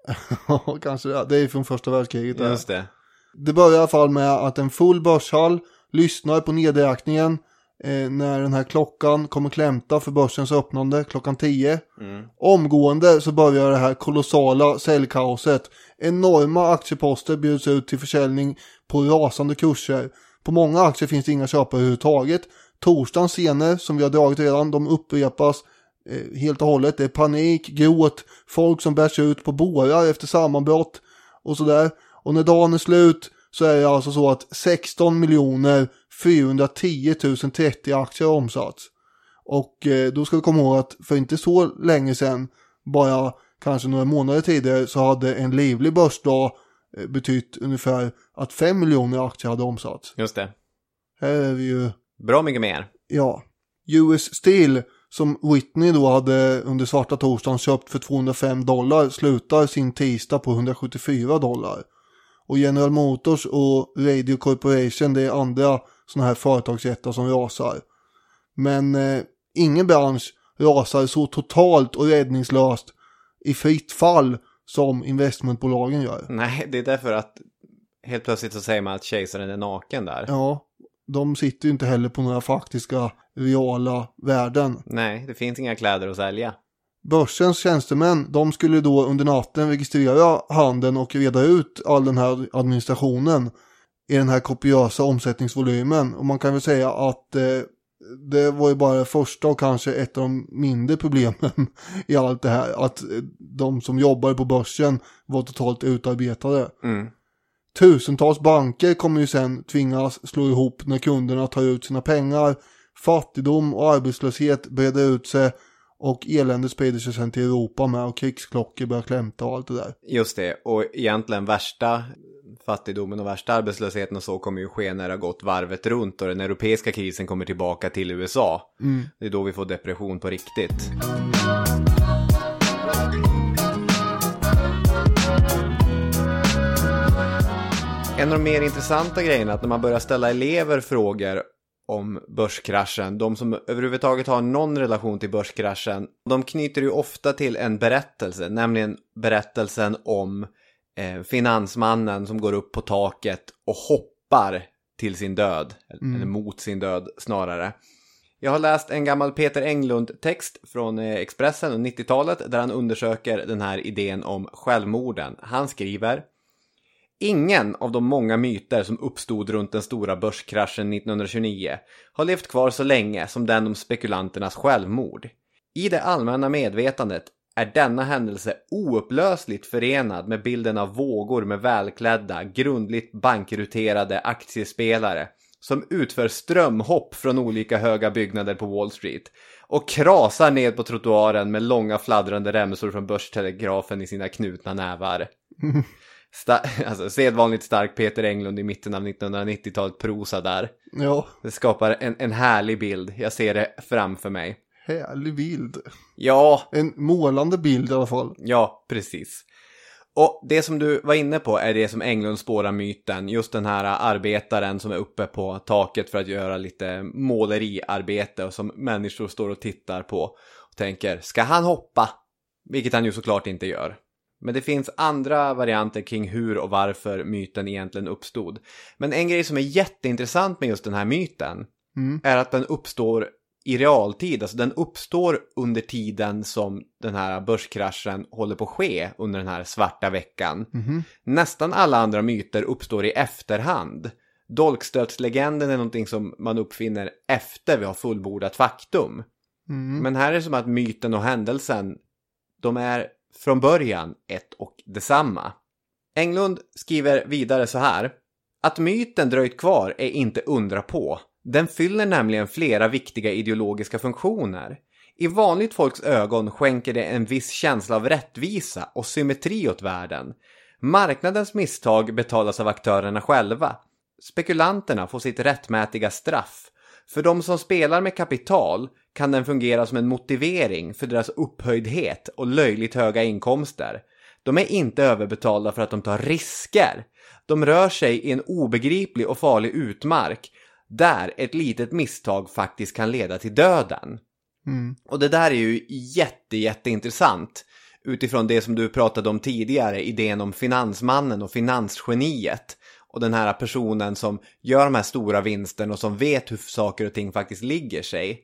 Ja, kanske det. Det är från första världskriget. Där. Just det. Det börjar i alla fall med att en full börshall lyssnar på nedräkningen eh, när den här klockan kommer klämta för börsens öppnande klockan tio. Mm. Omgående så börjar det här kolossala säljkaoset. Enorma aktieposter bjuds ut till försäljning på rasande kurser. På många aktier finns det inga köpare överhuvudtaget. Torsdagens scener som vi har dragit redan, de upprepas eh, helt och hållet. Det är panik, gråt, folk som bärs ut på bårar efter sammanbrott och sådär. Och när dagen är slut så är det alltså så att sexton miljoner fyrahundratio tusen trettio aktier har omsatts. Och eh, då ska vi komma ihåg att för inte så länge sedan, bara kanske några månader tidigare, så hade en livlig börsdag eh, betytt ungefär att fem miljoner aktier hade omsatts. Just det. Här är vi ju... Bra mycket mer. Ja. U S Steel som Whitney då hade under svarta torsdagen köpt för tvåhundrafem dollar slutar sin tisdag på hundrasjuttiofyra dollar. Och General Motors och Radio Corporation, det är andra sådana här företagsjättar som rasar. Men eh, ingen bransch rasar så totalt och räddningslöst i fritt fall som investmentbolagen gör. Nej, det är därför att helt plötsligt så säger man att kejsaren är naken där. Ja, de sitter ju inte heller på några faktiska reala värden. Nej, det finns inga kläder att sälja. Börsens tjänstemän, de skulle då under natten registrera handeln och reda ut all den här administrationen i den här kopiösa omsättningsvolymen. Och man kan väl säga att eh, det var ju bara första och kanske ett av de mindre problemen i allt det här. Att de som jobbar på börsen var totalt utarbetade. Mm. Tusentals banker kommer ju sen tvingas slå ihop när kunderna tar ut sina pengar. Fattigdom och arbetslöshet breder ut sig. Och eländet sprider sig sen till Europa med och krigsklockor börjar klämta och allt det där. Just det, och egentligen värsta fattigdomen och värsta arbetslösheten och så kommer ju ske när det har gått varvet runt och den europeiska krisen kommer tillbaka till U S A. Mm. Det är då vi får depression på riktigt. En av de mer intressanta grejerna är att när man börjar ställa elever frågor om börskraschen, de som överhuvudtaget har någon relation till börskraschen, de knyter ju ofta till en berättelse, nämligen berättelsen om eh, finansmannen som går upp på taket och hoppar till sin död, mm. eller mot sin död snarare. Jag har läst en gammal Peter Englund-text från eh, Expressen och nittiotalet där han undersöker den här idén om självmorden. Han skriver: ingen av de många myter som uppstod runt den stora börskraschen nittonhundratjugonio har levt kvar så länge som den om spekulanternas självmord. I det allmänna medvetandet är denna händelse oupplösligt förenad med bilden av vågor med välklädda, grundligt bankruterade aktiespelare som utför strömhopp från olika höga byggnader på Wall Street och krasar ned på trottoaren med långa fladdrande remsor från börstelegrafen i sina knutna nävar. Mm. Sta- alltså, sedvanligt stark Peter Englund i mitten av nittonhundranittiotalet prosa där. Ja. Det skapar en, en härlig bild. Jag ser det framför mig. Härlig bild. Ja. En målande bild i alla fall. Ja, precis. Och det som du var inne på är det som Englund spårar myten. Just den här arbetaren som är uppe på taket för att göra lite måleriarbete och som människor står och tittar på och tänker, ska han hoppa? Vilket han ju såklart inte gör. Men det finns andra varianter kring hur och varför myten egentligen uppstod. Men en grej som är jätteintressant med just den här myten mm. är att den uppstår i realtid. Alltså den uppstår under tiden som den här börskraschen håller på att ske under den här svarta veckan. Mm. Nästan alla andra myter uppstår i efterhand. Dolkstötslegenden är någonting som man uppfinner efter vi har fullbordat faktum. Mm. Men här är det som att myten och händelsen, de är från början ett och detsamma. Englund skriver vidare så här: att myten dröjt kvar är inte undra på. Den fyller nämligen flera viktiga ideologiska funktioner. I vanligt folks ögon skänker det en viss känsla av rättvisa och symmetri åt världen. Marknadens misstag betalas av aktörerna själva. Spekulanterna får sitt rättmätiga straff. För de som spelar med kapital kan den fungera som en motivering för deras upphöjdhet och löjligt höga inkomster. De är inte överbetalda för att de tar risker. De rör sig i en obegriplig och farlig utmark där ett litet misstag faktiskt kan leda till döden. Mm. Och det där är ju jätte, jätteintressant utifrån det som du pratade om tidigare, idén om finansmannen och finansgeniet. Och den här personen som gör de här stora vinsterna och som vet hur saker och ting faktiskt ligger sig.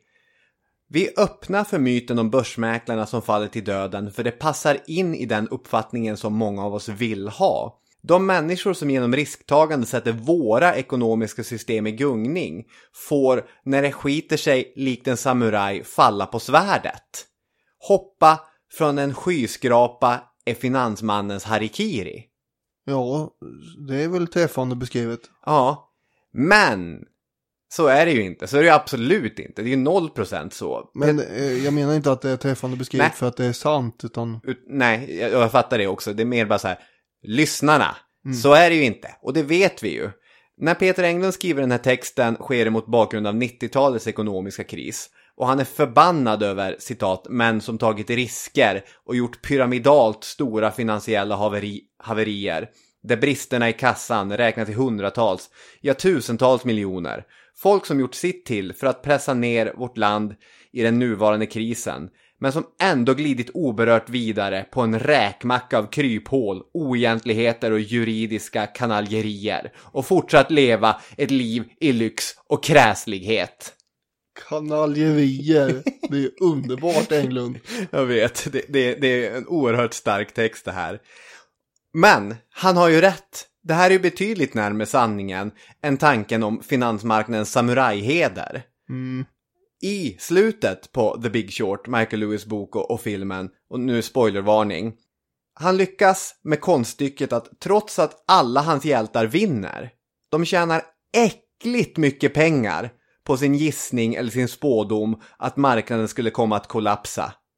Vi öppnar för myten om börsmäklarna som faller till döden för det passar in i den uppfattningen som många av oss vill ha. De människor som genom risktagande sätter våra ekonomiska system i gungning får, när det skiter sig likt en samuraj, falla på svärdet. Hoppa från en skyskrapa är finansmannens harikiri. Ja, det är väl träffande beskrivet. Ja, men så är det ju inte. Så är det ju absolut inte. Det är ju noll procent så. Men eh, jag menar inte att det är träffande beskrivet nej. För att det är sant. Utan... Ut, nej, jag, jag fattar det också. Det är mer bara så här, lyssnarna. Mm. Så är det ju inte. Och det vet vi ju. När Peter Englund skriver den här texten sker det mot bakgrund av nittiotalets ekonomiska kris. Och han är förbannad över, citat, män som tagit risker och gjort pyramidalt stora finansiella haveri, haverier. Där bristerna i kassan räknas till hundratals, ja tusentals miljoner. Folk som gjort sitt till för att pressa ner vårt land i den nuvarande krisen. Men som ändå glidit oberört vidare på en räkmacka av kryphål, oegentligheter och juridiska kanaljerier. Och fortsatt leva ett liv i lyx och kräslighet. Kanaljerier. Det är underbart, Englund. Jag vet, det, det, det är en oerhört stark text det här. Men han har ju rätt. Det här är ju betydligt närmare sanningen än tanken om finansmarknadens samurajheder. Mm. I slutet på The Big Short, Michael Lewis bok och, och filmen, och nu spoilervarning, han lyckas med konststycket att trots att alla hans hjältar vinner, de tjänar äckligt mycket pengar på sin gissning eller sin spådom att marknaden skulle komma att kollapsa.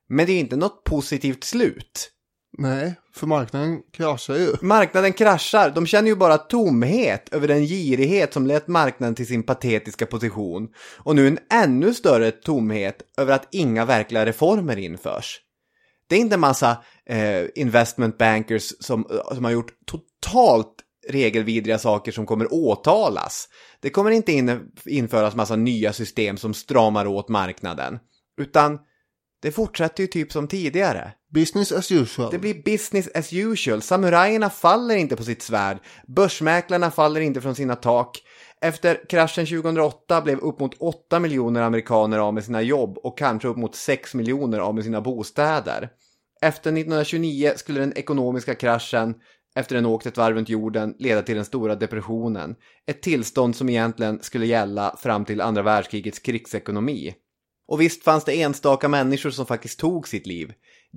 Men det är inte något positivt slut. Nej, för marknaden kraschar ju. Marknaden kraschar. De känner ju bara tomhet över den girighet som lät marknaden till sin patetiska position. Och nu en ännu större tomhet över att inga verkliga reformer införs. Det är inte en massa eh, investment bankers som, som har gjort totalt regelvidriga saker som kommer åtalas. Det kommer inte in, införas massa nya system som stramar åt marknaden. Utan det fortsätter ju typ som tidigare. Business as usual. Det blir business as usual. Samurajerna faller inte på sitt svärd. Börsmäklarna faller inte från sina tak. Efter kraschen tjugohundraåtta blev upp mot åtta miljoner amerikaner av med sina jobb och kanske upp mot sex miljoner av med sina bostäder. Efter nittonhundratjugonio skulle den ekonomiska kraschen, efter den åkt ett varv runt jorden, leda till den stora depressionen. Ett tillstånd som egentligen skulle gälla fram till andra världskrigets krigsekonomi. Och visst fanns det enstaka människor som faktiskt tog sitt liv.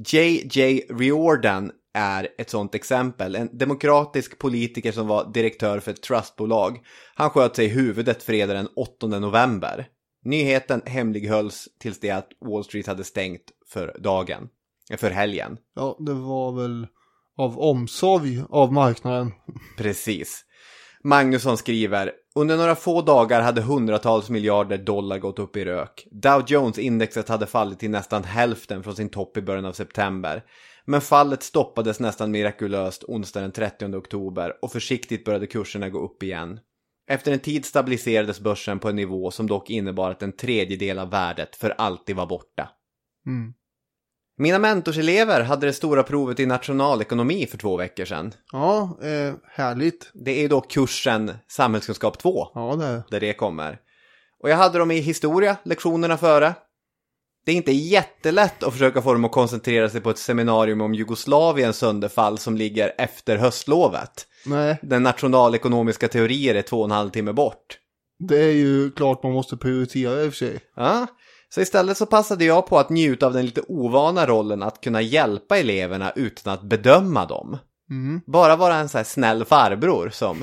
J J Riordan är ett sånt exempel. En demokratisk politiker som var direktör för ett trustbolag. Han sköt sig i huvudet fredag den åttonde november. Nyheten hemlighölls tills det att Wall Street hade stängt för dagen. För helgen. Ja, det var väl av omsorg av marknaden. Precis. Magnusson skriver: under några få dagar hade hundratals miljarder dollar gått upp i rök. Dow Jones-indexet hade fallit till nästan hälften från sin topp i början av september. Men fallet stoppades nästan mirakulöst onsdag den trettionde oktober och försiktigt började kurserna gå upp igen. Efter en tid stabiliserades börsen på en nivå som dock innebar att en tredjedel av värdet för alltid var borta. Mm. Mina mentorselever hade det stora provet i nationalekonomi för två veckor sedan. Ja, eh, härligt. Det är då kursen samhällskunskap två. Ja, det är. Där det kommer. Och jag hade dem i historia, lektionerna före. Det är inte jättelätt att försöka få dem att koncentrera sig på ett seminarium om Jugoslaviens sönderfall som ligger efter höstlovet. Nej. Den nationalekonomiska teorier är två och en halv timme bort. Det är ju klart man måste prioritera i och för sig. Ja, så istället så passade jag på att njuta av den lite ovana rollen att kunna hjälpa eleverna utan att bedöma dem. Mm. Bara vara en så här snäll farbror som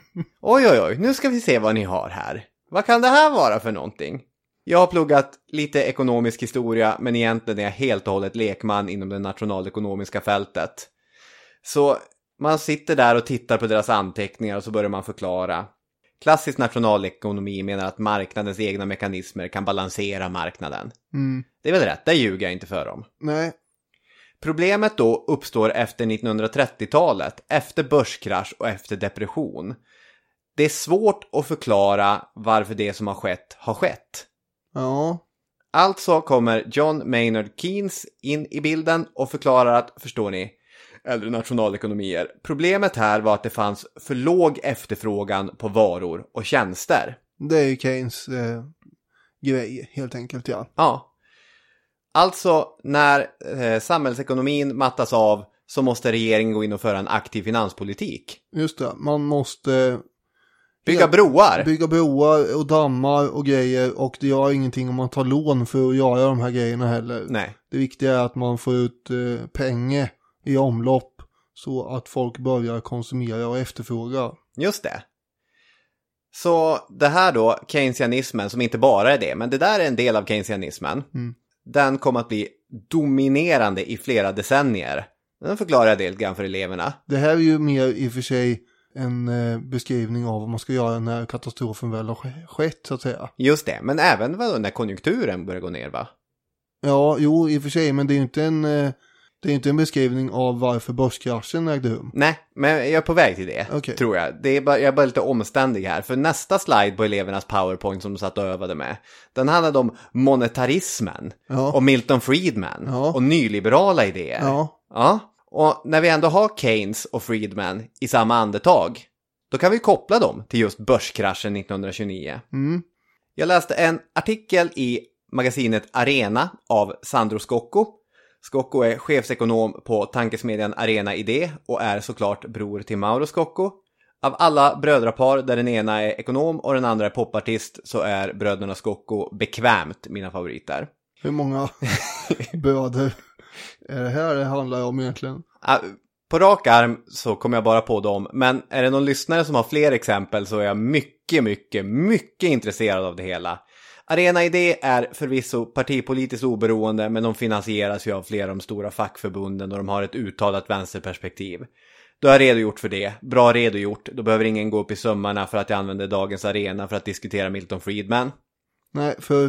oj oj oj, nu ska vi se vad ni har här. Vad kan det här vara för någonting? Jag har pluggat lite ekonomisk historia, men egentligen är jag helt och hållet lekman inom det nationalekonomiska fältet. Så man sitter där och tittar på deras anteckningar och så börjar man förklara. Klassisk nationalekonomi menar att marknadens egna mekanismer kan balansera marknaden. Mm. Det är väl rätt, det ljuger jag inte för dem. Nej. Problemet då uppstår efter nittonhundratrettiotalet, efter börskrasch och efter depression. Det är svårt att förklara varför det som har skett har skett. Ja. Alltså kommer John Maynard Keynes in i bilden och förklarar att, förstår ni, äldre nationalekonomier, problemet här var att det fanns för låg efterfrågan på varor och tjänster. Det är ju Keynes eh, grej helt enkelt, ja. Ja. Alltså, när eh, samhällsekonomin mattas av så måste regeringen gå in och föra en aktiv finanspolitik. Just det, man måste bygga broar. Bygga broar och dammar och grejer, och det gör ingenting om man tar lån för att göra de här grejerna heller. Nej. Det viktiga är att man får ut eh, pengar i omlopp så att folk börjar konsumera och efterfråga. Just det. Så det här då, keynesianismen, som inte bara är det, men det där är en del av keynesianismen. Mm. Den kommer att bli dominerande i flera decennier. Den förklarar jag det lite grann för eleverna. Det här är ju mer i och för sig en eh, beskrivning av vad man ska göra när katastrofen väl har skett, så att säga. Just det, men även vad när konjunkturen börjar gå ner, va? Ja, jo, i och för sig, men det är ju inte en, eh, det är inte en beskrivning av varför börskraschen ägde rum. Nej, men jag är på väg till det, okay. tror jag. Det är bara, jag är bara lite omständig här. För nästa slide på elevernas PowerPoint som de satt och övade med, den handlade om monetarismen, ja. och Milton Friedman, ja. och nyliberala idéer. Ja. Ja, och när vi ändå har Keynes och Friedman i samma andetag, då kan vi koppla dem till just börskraschen nittonhundratjugonio. Mm. Jag läste en artikel i magasinet Arena av Sandro Scocco. Scocco är chefsekonom på tankesmedjan Arena Idé och är såklart bror till Mauro Scocco. Av alla brödrapar där den ena är ekonom och den andra är popartist så är bröderna Scocco bekvämt mina favoriter. Hur många bröder är det här det handlar om egentligen? På rak arm så kommer jag bara på dem, men är det någon lyssnare som har fler exempel så är jag mycket, mycket, mycket intresserad av det hela. Arena-idé är förvisso partipolitiskt oberoende, men de finansieras ju av flera av de stora fackförbunden och de har ett uttalat vänsterperspektiv. Då har jag redogjort för det. Bra redogjort. Då behöver ingen gå upp i sömmarna för att jag använder dagens arena för att diskutera Milton Friedman. Nej, för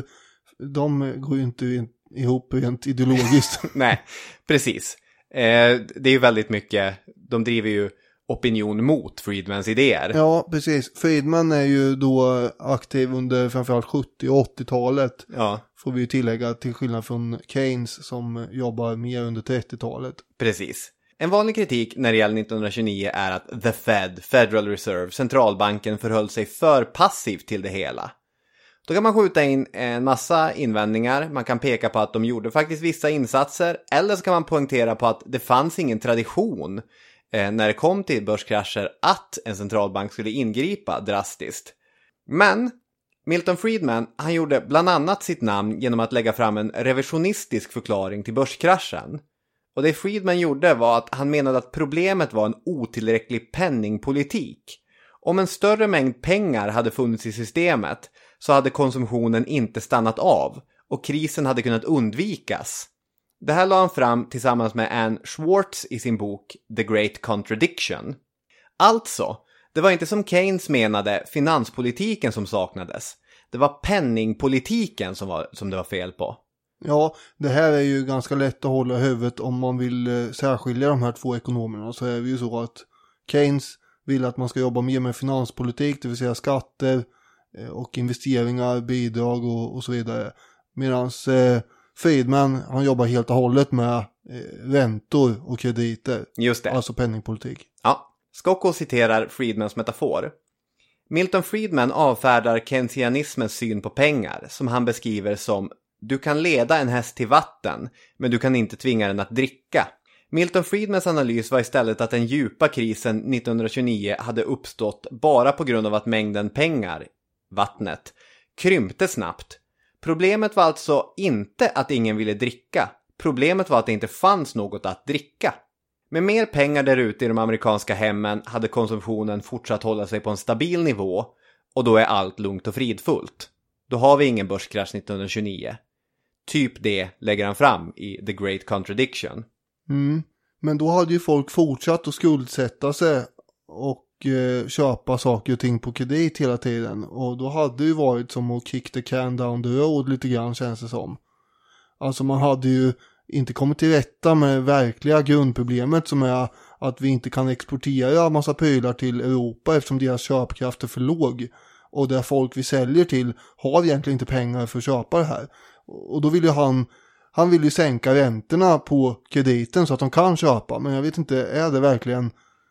de går ju inte ihop rent ideologiskt. Nej, precis. Eh, det är ju väldigt mycket, de driver ju opinion mot Friedmans idéer. Ja, precis. Friedman är ju då aktiv under framförallt sjuttio- och åttiotalet. Ja. Får vi ju tillägga, till skillnad från Keynes som jobbar mer under trettiotalet. Precis. En vanlig kritik när det gäller nittonhundratjugonio är att The Fed, Federal Reserve, centralbanken förhöll sig för passivt till det hela. Då kan man skjuta in en massa invändningar. Man kan peka på att de gjorde faktiskt vissa insatser. Eller så kan man poängtera på att det fanns ingen tradition eh, när det kom till börskrascher att en centralbank skulle ingripa drastiskt. Men Milton Friedman, han gjorde bland annat sitt namn genom att lägga fram en revisionistisk förklaring till börskraschen. Och det Friedman gjorde var att han menade att problemet var en otillräcklig penningpolitik. Om en större mängd pengar hade funnits i systemet så hade konsumtionen inte stannat av och krisen hade kunnat undvikas. Det här la han fram tillsammans med Anne Schwartz i sin bok The Great Contradiction. Alltså, det var inte som Keynes menade finanspolitiken som saknades. Det var penningpolitiken som, var, som det var fel på. Ja, det här är ju ganska lätt att hålla i huvudet om man vill eh, särskilja de här två ekonomerna. Så är det ju så att Keynes vill att man ska jobba mer med finanspolitik, det vill säga skatter eh, och investeringar, bidrag och, och så vidare. Medan eh, Friedman, han jobbar helt och hållet med eh, räntor och krediter. Just det. Alltså penningpolitik. Ja, Skocko citerar Friedmans metafor. Milton Friedman avfärdar keynesianismens syn på pengar som han beskriver som: du kan leda en häst till vatten, men du kan inte tvinga den att dricka. Milton Friedmans analys var istället att den djupa krisen nittonhundratjugonio hade uppstått bara på grund av att mängden pengar, vattnet, krympte snabbt. Problemet var alltså inte att ingen ville dricka. Problemet var att det inte fanns något att dricka. Med mer pengar där ute i de amerikanska hemmen hade konsumtionen fortsatt hålla sig på en stabil nivå, och då är allt lugnt och fridfullt. Då har vi ingen börskrasch nittonhundratjugonio. Typ det lägger han fram i The Great Contradiction. Mm. Men då hade ju folk fortsatt att skuldsätta sig och eh, köpa saker och ting på kredit hela tiden. Och då hade det ju varit som att kick the can down the road lite grann, känns det som. Alltså man hade ju inte kommit till rätta med verkliga grundproblemet som är att vi inte kan exportera massa prylar till Europa eftersom deras köpkraft är för låg. Och där folk vi säljer till har egentligen inte pengar för att köpa det här. Och då vill ju han, han vill ju sänka räntorna på krediten så att de kan köpa. Men jag vet inte, är det verkligen,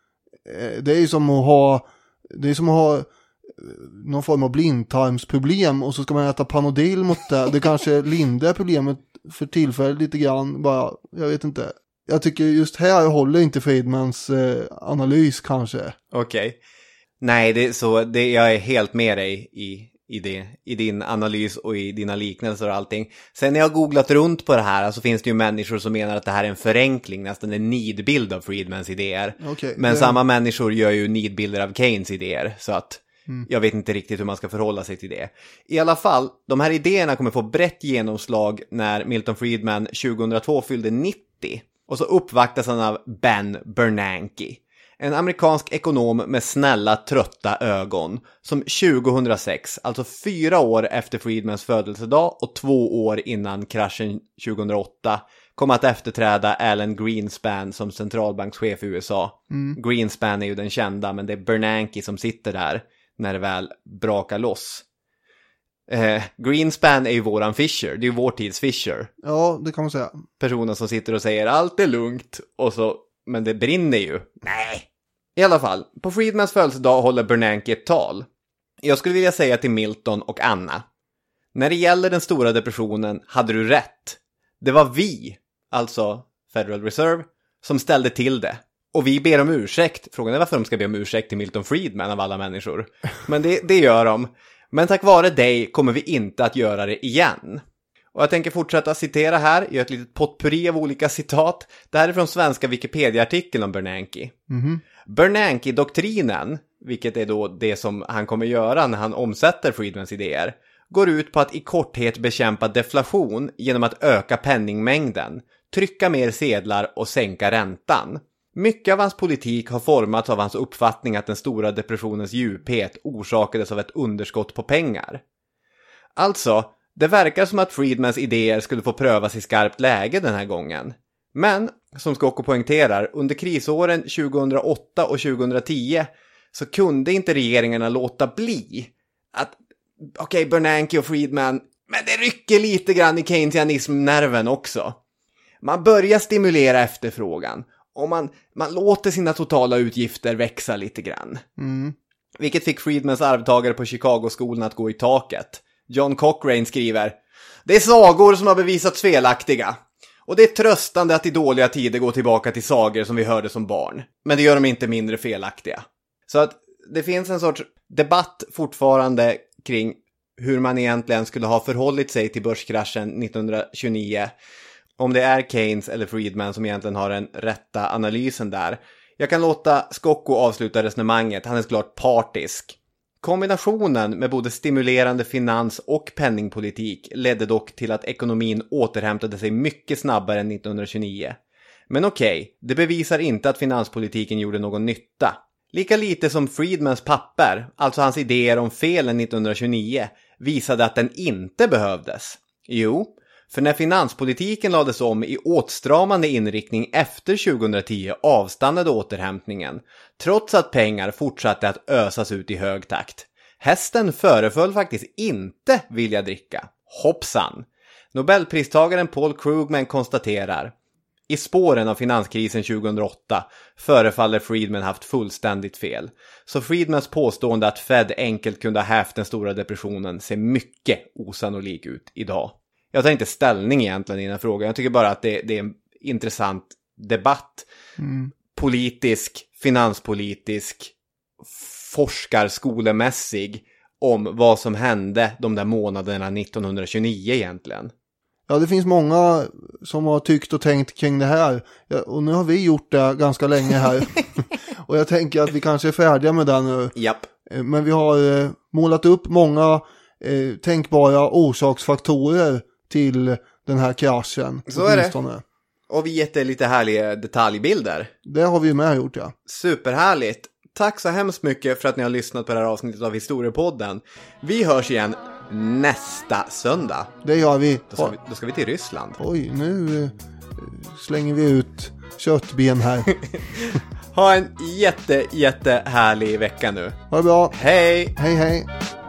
det är ju som att ha, det är som att ha någon form av blindtarmsproblem och så ska man äta Panodil mot det. Det kanske lindrar problemet för tillfället lite grann, bara, jag vet inte. Jag tycker just här håller inte Friedmans eh, analys kanske. Okej. Okay. Nej, det är så, det, jag är helt med dig i, i, det, i din analys och i dina liknelser och allting. Sen när jag har googlat runt på det här så finns det ju människor som menar att det här är en förenkling, nästan en nidbild av Friedmans idéer. Okay, Men det... samma människor gör ju nidbilder av Keynes idéer, så att mm. jag vet inte riktigt hur man ska förhålla sig till det. I alla fall, de här idéerna kommer få brett genomslag när Milton Friedman tjugohundratvå fyllde nittio. Och så uppvaktas han av Ben Bernanke, en amerikansk ekonom med snälla, trötta ögon, som tjugohundrasex, alltså fyra år efter Friedmans födelsedag och två år innan kraschen tjugohundraåtta, kom att efterträda Alan Greenspan som centralbankschef i U S A. Mm. Greenspan är ju den kända, men det är Bernanke som sitter där när det väl brakar loss. Eh, Greenspan är ju våran Fisher, det är ju vår tids Fisher. Ja, det kan man säga. Personen som sitter och säger allt är lugnt och så, men det brinner ju. Nej. I alla fall, på Friedmans födelsedag håller Bernanke ett tal. Jag skulle vilja säga till Milton och Anna: när det gäller den stora depressionen hade du rätt. Det var vi, alltså Federal Reserve, som ställde till det. Och vi ber om ursäkt. Frågan är varför de ska be om ursäkt till Milton Friedman av alla människor. Men det, det gör de. Men tack vare dig kommer vi inte att göra det igen. Och jag tänker fortsätta citera här. Gör ett litet potpurri av olika citat. Det här är från svenska Wikipedia-artikeln om Bernanke. Mm-hmm. Bernanke-doktrinen, vilket är då det som han kommer göra när han omsätter Friedmans idéer, går ut på att i korthet bekämpa deflation genom att öka penningmängden, trycka mer sedlar och sänka räntan. Mycket av hans politik har formats av hans uppfattning att den stora depressionens djuphet orsakades av ett underskott på pengar. Alltså, det verkar som att Friedmans idéer skulle få prövas i skarpt läge den här gången. Men, som Skocko poängterar, under krisåren tjugohundraåtta och tjugohundratio så kunde inte regeringarna låta bli att, okej, okay, Bernanke och Friedman, men det rycker lite grann i keynesianism-nerven också. Man börjar stimulera efterfrågan och man, man låter sina totala utgifter växa lite grann. Mm. Vilket fick Friedmans arvtagare på Chicago-skolan att gå i taket. John Cochrane skriver: det är sagor som har bevisats felaktiga. Och det är tröstande att i dåliga tider gå tillbaka till sagor som vi hörde som barn. Men det gör dem inte mindre felaktiga. Så att det finns en sorts debatt fortfarande kring hur man egentligen skulle ha förhållit sig till börskraschen nittonhundratjugonio. Om det är Keynes eller Friedman som egentligen har den rätta analysen där. Jag kan låta Skocko avsluta resonemanget, han är såklart partisk. Kombinationen med både stimulerande finans- och penningpolitik ledde dock till att ekonomin återhämtade sig mycket snabbare än nittonhundratjugonio. Men okej, det bevisar inte att finanspolitiken gjorde någon nytta. Lika lite som Friedmans papper, alltså hans idéer om felen nittonhundratjugonio, visade att den inte behövdes. Jo, för när finanspolitiken lades om i åtstramande inriktning efter tjugohundratio avstannade återhämtningen, trots att pengar fortsatte att ösas ut i hög takt. Hästen föreföll faktiskt inte vilja dricka. Hoppsan! Nobelpristagaren Paul Krugman konstaterar: i spåren av finanskrisen tjugohundraåtta förefaller Friedman haft fullständigt fel. Så Friedmans påstående att Fed enkelt kunde ha hävt den stora depressionen ser mycket osannolik ut idag. Jag tar inte ställning egentligen i den här frågan. Jag tycker bara att det, det är en intressant debatt. Mm. Politisk, finanspolitisk, forskarskolemässig om vad som hände de där månaderna nittonhundratjugonio egentligen. Ja, det finns många som har tyckt och tänkt kring det här. Ja, och nu har vi gjort det ganska länge här. Och jag tänker att vi kanske är färdiga med det nu. Japp. Men vi har eh, målat upp många eh, tänkbara orsaksfaktorer till den här kraschen. Så är det. Och vi gett lite härliga detaljbilder. Det har vi med gjort, ja. Superhärligt. Tack så hemskt mycket för att ni har lyssnat på det här avsnittet av Historiepodden. Vi hörs igen nästa söndag. Det gör vi. Då ska vi, då ska vi till Ryssland. Oj, nu eh, slänger vi ut köttben här. Ha en jätte, jätte härlig vecka nu. Ha det bra. Hej! Hej, hej.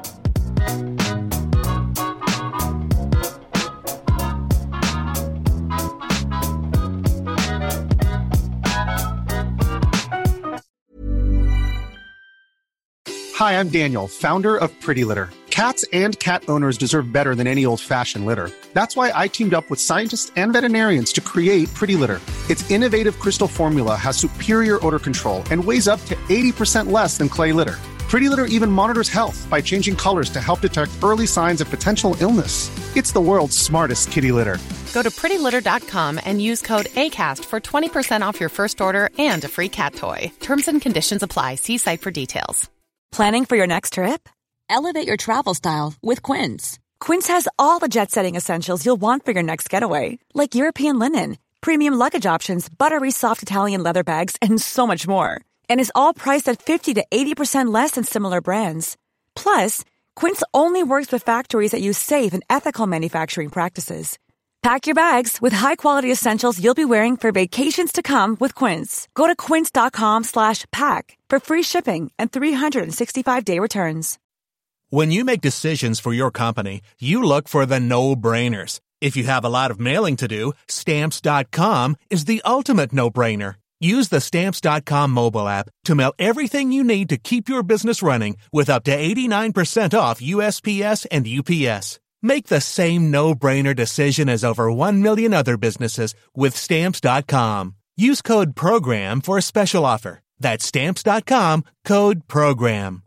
Hi, I'm Daniel, founder of Pretty Litter. Cats and cat owners deserve better than any old-fashioned litter. That's why I teamed up with scientists and veterinarians to create Pretty Litter. Its innovative crystal formula has superior odor control and weighs up to eighty percent less than clay litter. Pretty Litter even monitors health by changing colors to help detect early signs of potential illness. It's the world's smartest kitty litter. Go to pretty litter dot com and use code ACAST for twenty percent off your first order and a free cat toy. Terms and conditions apply. See site for details. Planning for your next trip? Elevate your travel style with Quince. Quince has all the jet-setting essentials you'll want for your next getaway, like European linen, premium luggage options, buttery soft Italian leather bags, and so much more. And is all priced at fifty to eighty percent less than similar brands. Plus, Quince only works with factories that use safe and ethical manufacturing practices. Pack your bags with high-quality essentials you'll be wearing for vacations to come with Quince. Go to quince dot com slash pack for free shipping and three sixty-five day returns. When you make decisions for your company, you look for the no-brainers. If you have a lot of mailing to do, stamps dot com is the ultimate no-brainer. Use the stamps dot com mobile app to mail everything you need to keep your business running with up to eighty-nine percent off U S P S and U P S. Make the same no-brainer decision as over one million other businesses with stamps dot com. Use code PROGRAM for a special offer. That's stamps dot com, code PROGRAM.